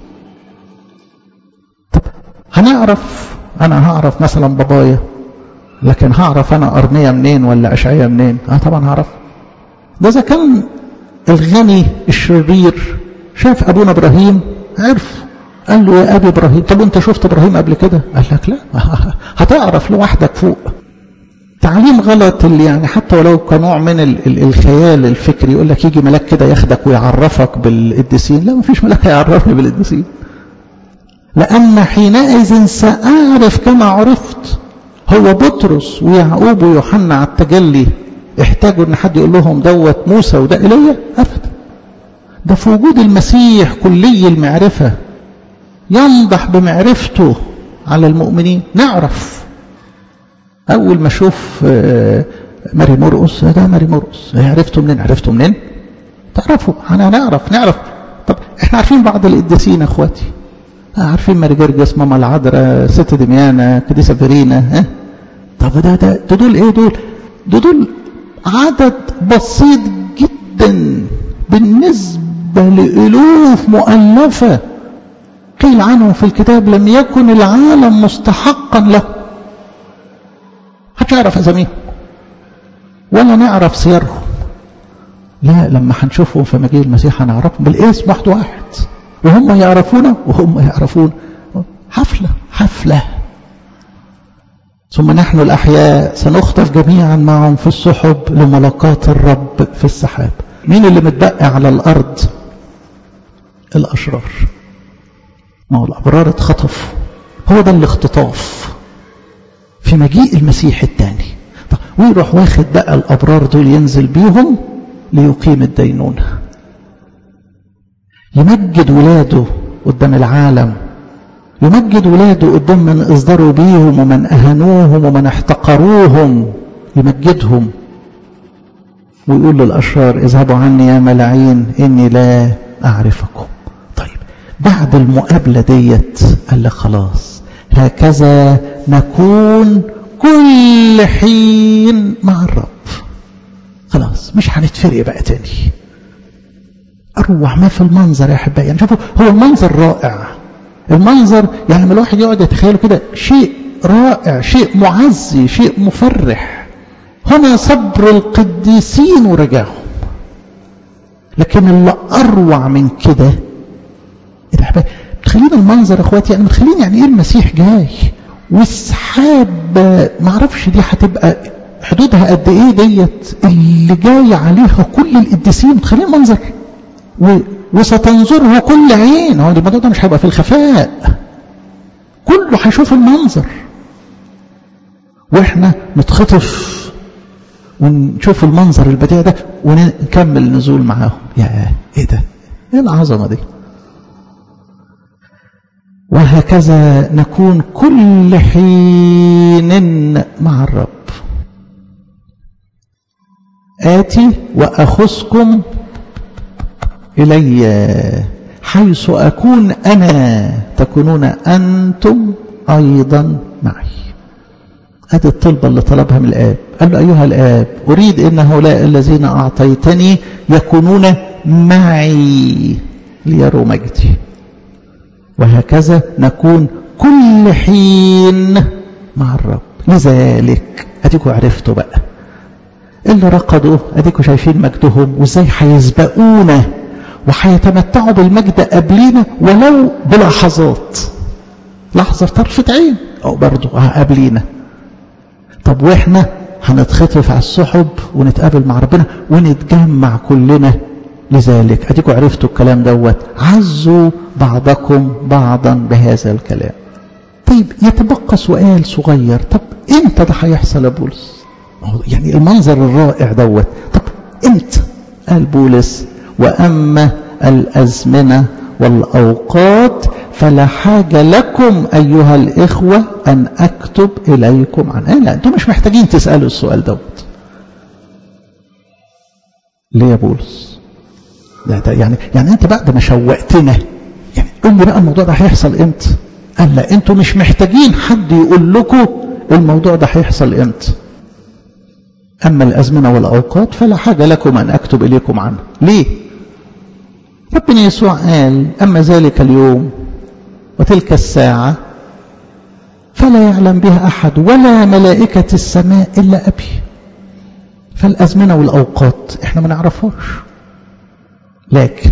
طب أنا هعرف مثلا بابايا، لكن هعرف أنا أرميا منين ولا أشعيا منين؟ طبعا هعرف. ده إذا كان الغني الشرير شاف أبونا إبراهيم عرف، قال له يا أبي إبراهيم. طب أنت شفت إبراهيم قبل كده؟ قال لك لا. هتعرف لوحدك فوق. تعليم غلط اللي يعني حتى ولو كنوع من الخيال الفكري، يقول لك يجي ملاك كده ياخدك ويعرفك بالقديسين. لا، مفيش ملاك هيعرفني بالقديسين، لأن حينئذ سأعرف كما عرفت. هو بطرس ويعقوب ويوحنا على التجلي احتاجوا ان حد يقول لهم دوت موسى وده ايليا؟ ابدا. ده في وجود المسيح كلي المعرفة، ينضح بمعرفته على المؤمنين. نعرف اول ما اشوف ماري مرقس، ده ماري مرقس. عرفته منين؟ تعرفوا. انا نعرف. طب احنا عارفين بعض القديسين اخواتي، عارفين ماري جرجس، ماما العذراء، ست دميانة، قديسة فيرينا. طب ده دول ايه؟ دول عدد بسيط جدا بالنسبة لألوف مؤلفة قيل عنهم في الكتاب لم يكن العالم مستحقا له. محدش يعرف أساميهم ولا نعرف سيرهم. لا، لما هنشوفهم في مجيء المسيح هنعرفهم بالاسم واحد، وهم يعرفونا وهم يعرفون. حفلة. ثم نحن الأحياء سنخطف جميعا معهم في السحب لملاقات الرب في السحاب. مين اللي متبقى على الأرض؟ الأشرار. ما هو الأبرار اتخطفوا. هو ده الاختطاف في مجيء المسيح الثاني. ويروح واخد بقى الأبرار دول ينزل بيهم ليقيم الدينونة، يمجد ولاده قدام العالم، يمجد ولاده قدام من اصدروا بيهم ومن اهانوهم ومن احتقروهم. يمجدهم ويقول للاشرار اذهبوا عني يا ملاعين اني لا اعرفكم. طيب بعد المقابله ديت قال لك خلاص هكذا نكون كل حين مع الرب. خلاص مش هنتفرق بقى تاني. اروع ما في المنظر يا احبائي. يعني شوفوا، هو المنظر رائع. المنظر يعني لما الواحد يقعد يتخيله كده شيء رائع، شيء معزي، شيء مفرح. هنا صبر القديسين ورجاهم. لكن اللي اروع من كده ايه ده احبائي؟ متخيلين المنظر اخواتي؟ يعني متخيلين يعني ايه المسيح جاي والسحاب؟ ما اعرفش دي هتبقى حدودها قد ايه ديت اللي جاي عليها كل القديسين. متخيلين المنظر؟ وستنظره كل عين. هو الموضوع ده مش هيبقى في الخفاء، كله هيشوف المنظر. واحنا نتخطف ونشوف المنظر البديع ده ونكمل نزول معاهم. يا ايه ده؟ ايه العظمه دي؟ وهكذا نكون كل حين مع الرب. آتي وأخذكم إلي حيث أكون أنا تكونون أنتم أيضا معي. هذه الطلبة اللي طلبها من الآب. قال له أيها الآب أريد أن هؤلاء الذين أعطيتني يكونون معي ليروا مجدي. وهكذا نكون كل حين مع الرب. لذلك اديكوا عرفتوا بقى اللي رقدوا، اديكوا شايفين مجدهم وازاي هيسبقونا وهيتمتعوا بالمجد قبلينا ولو بلحظات، لحظة طرفة عين او برضو قبلينا. طب واحنا هنتخطف على السحب ونتقابل مع ربنا ونتجمع كلنا. لذلك اديكوا عرفتوا الكلام دوت، عزوا بعضكم بعضا بهذا الكلام. طيب يتبقى سؤال صغير، طب امتى ده هيحصل يا بولس؟ يعني المنظر الرائع دوت، طب امتى؟ قال بولس: واما الازمنه والاوقات فلا حاجه لكم ايها الاخوه ان اكتب اليكم عنها. لا انتم مش محتاجين تسالوا السؤال دوت. ليه يا بولس؟ ده يعني انت بعد ما شوقتنا يعني قول لي بقى الموضوع ده هيحصل امتى؟ قال لا انتم مش محتاجين حد يقول لكم الموضوع ده هيحصل امتى. اما الازمنه والاوقات فلا حاجه لكم ان اكتب اليكم عنه. ليه؟ ربنا يسوع قال: اما ذلك اليوم وتلك الساعه فلا يعلم بها احد ولا ملائكه السماء الا ابي. فالازمنه والاوقات احنا ما نعرفهاش، لكن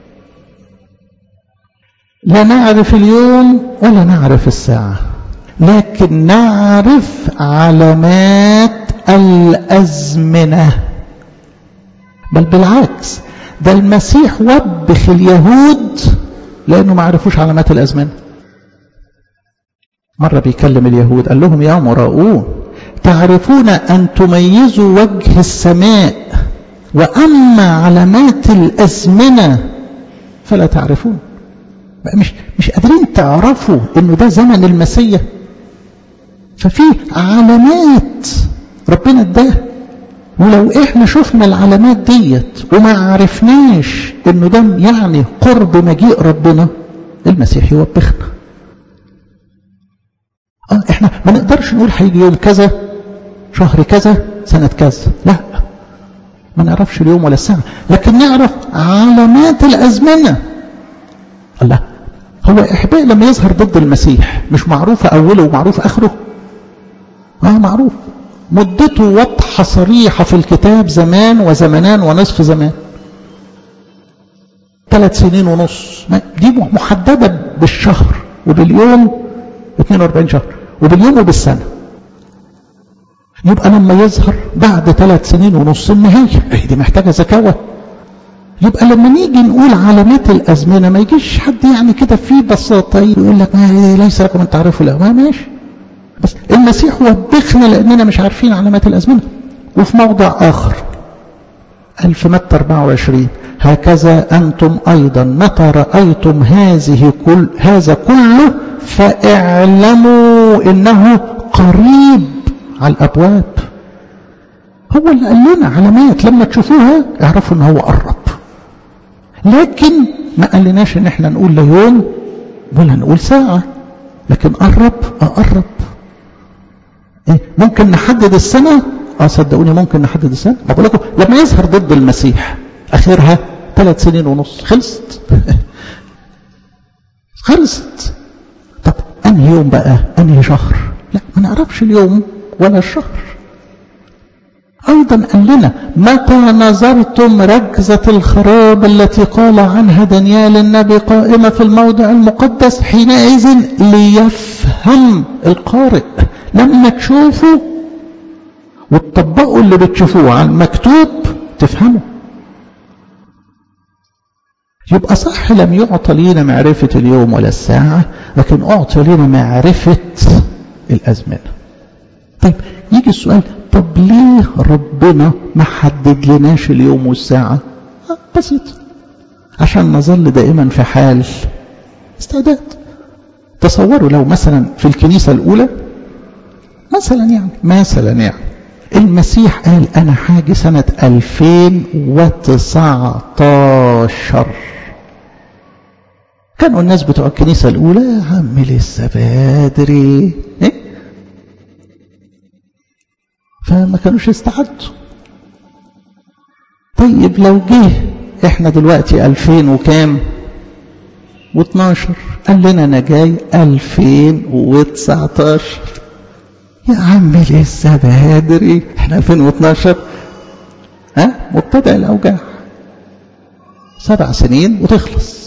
لا نعرف اليوم ولا نعرف الساعة، لكن نعرف علامات الأزمنة. بل بالعكس، ده المسيح وبخ اليهود لأنه ما عرفوش علامات الأزمنة. مرة بيكلم اليهود قال لهم: يا مراؤون، تعرفون أن تميزوا وجه السماء، وأما علامات الأزمنة فلا تعرفون. مش قادرين تعرفوا انه ده زمن المسيح. ففي علامات ربنا اداها، ولو احنا شفنا العلامات ديت وما عرفناش انه ده يعني قرب مجيء ربنا، المسيح يوبخنا. احنا ما نقدرش نقول هيجي يوم كذا شهر كذا سنة كذا، لا، ما نعرفش اليوم ولا الساعة، لكن نعرف علامات الأزمنة. الله، هو إحباء لما يظهر ضد المسيح مش معروف أوله ومعروف آخره؟ معروف، مدته واضحة صريحة في الكتاب، زمان وزمنان ونصف زمان، 3 سنين ونص، دي محددة بالشهر وباليوم، 42 شهر وباليوم وبالسنة. يبقى لما يظهر بعد 3 سنين ونص النهاية، دي محتاجة ذكاوة. يبقى لما نيجي نقول علامات الأزمنة ما يجيش حد يعني كده في بساطة يقول لك ليس لكم أن تعرفوا. لا، ماشي، بس المسيح وبخنا لأننا مش عارفين علامات الأزمنة. وفي موضع آخر قال في متى 24: هكذا أنتم أيضا متى رأيتم هذا كله فاعلموا إنه قريب على الأبواب. هو اللي قال لنا علامات لما تشوفوها اعرفوا إنه هو قرب، لكن ما قالناش إن احنا نقول ليوم ولا نقول ساعة، لكن قرب. ممكن نحدد السنة؟ صدقوني ممكن نحدد السنة. بقول لكم لما يظهر ضد المسيح آخرها 3 سنين ونص، خلصت. خلصت. طب أنهي يوم بقى؟ أنهي شهر؟ لا، ما نعرفش اليوم ولا الشهر. أيضا قال لنا: متى نظرتم ركزة الخراب التي قال عنها دانيال النبي قائمة في الموضع المقدس، حينئذ ليفهم القارئ. لما تشوفوا وتطبقوا اللي بتشوفوه على المكتوب تفهموا. يبقى صح لم يعطى لنا معرفة اليوم ولا الساعة، لكن أعطى لنا معرفة الأزمنة. طيب يجي السؤال: طب ليه ربنا ما حدد لناش اليوم والساعة؟ بسيط، عشان نظل دائما في حال استعداد. تصوروا لو مثلا في الكنيسة الأولى مثلا يعني المسيح قال: أنا حاجة سنة 2019، كانوا الناس بتوع الكنيسة الأولى يا عم لسه بدري، فما كانوش استعدوا. طيب لو جه احنا دلوقتي 2000 وكام قال لنا أنا جاي 2019. يا عم لسه بدري، احنا 2012 مبتدأ الأوجاع. 7 سنين وتخلص.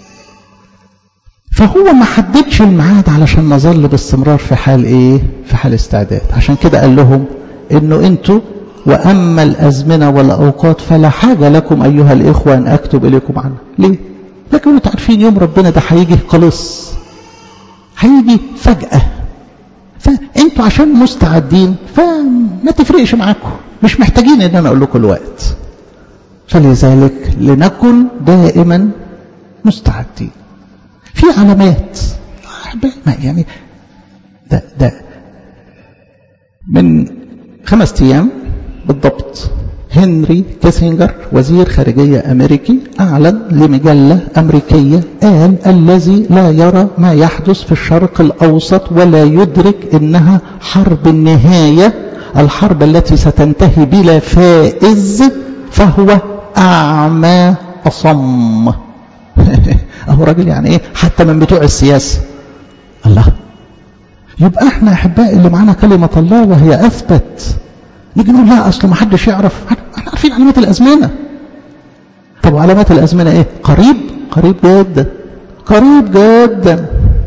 فهو ما حددش الميعاد علشان نظل باستمرار في حال ايه؟ في حال استعداد. عشان كده قال لهم انه انتوا واما الازمنه والاوقات فلا حاجه لكم ايها الاخوه ان اكتب اليكم عنها. ليه؟ لكن انتوا عارفين يوم ربنا ده هيجي خلاص، هيجي فجاه، فانتوا عشان مستعدين فما تفرقش معاكم، مش محتاجين ان انا اقول لكم الوقت. فلذلك لنكن دائما مستعدين. في علامات يعني ده من 5 أيام بالضبط هنري كيسنجر وزير خارجية أمريكي أعلن لمجلة أمريكية، قال الذي لا يرى ما يحدث في الشرق الأوسط ولا يدرك إنها حرب النهاية، الحرب التي ستنتهي بلا فائز، فهو أعمى أصم. أهو راجل يعني إيه حتى من بتوع السياسة. الله، يبقى احنا أحباء اللي معانا كلمة الله وهي أثبت، نيجي نقول لا أصل ما حدش يعرف. احنا عارفين علامات الأزمنة. طب علامات الأزمنة إيه؟ قريب جدا، قريب جدا،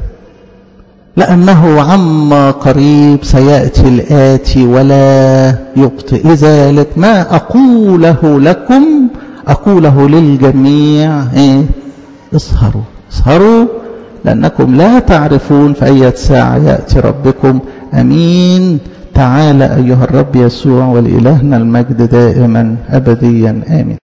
لأنه عما قريب سيأتي الآتي ولا يبطئ. لذلك ما أقوله لكم أقوله للجميع، إيه؟ اسهروا لأنكم لا تعرفون في أي ساعة يأتي ربكم. أمين. تعالى أيها الرب يسوع، ولإلهنا المجد دائما أبديا آمين.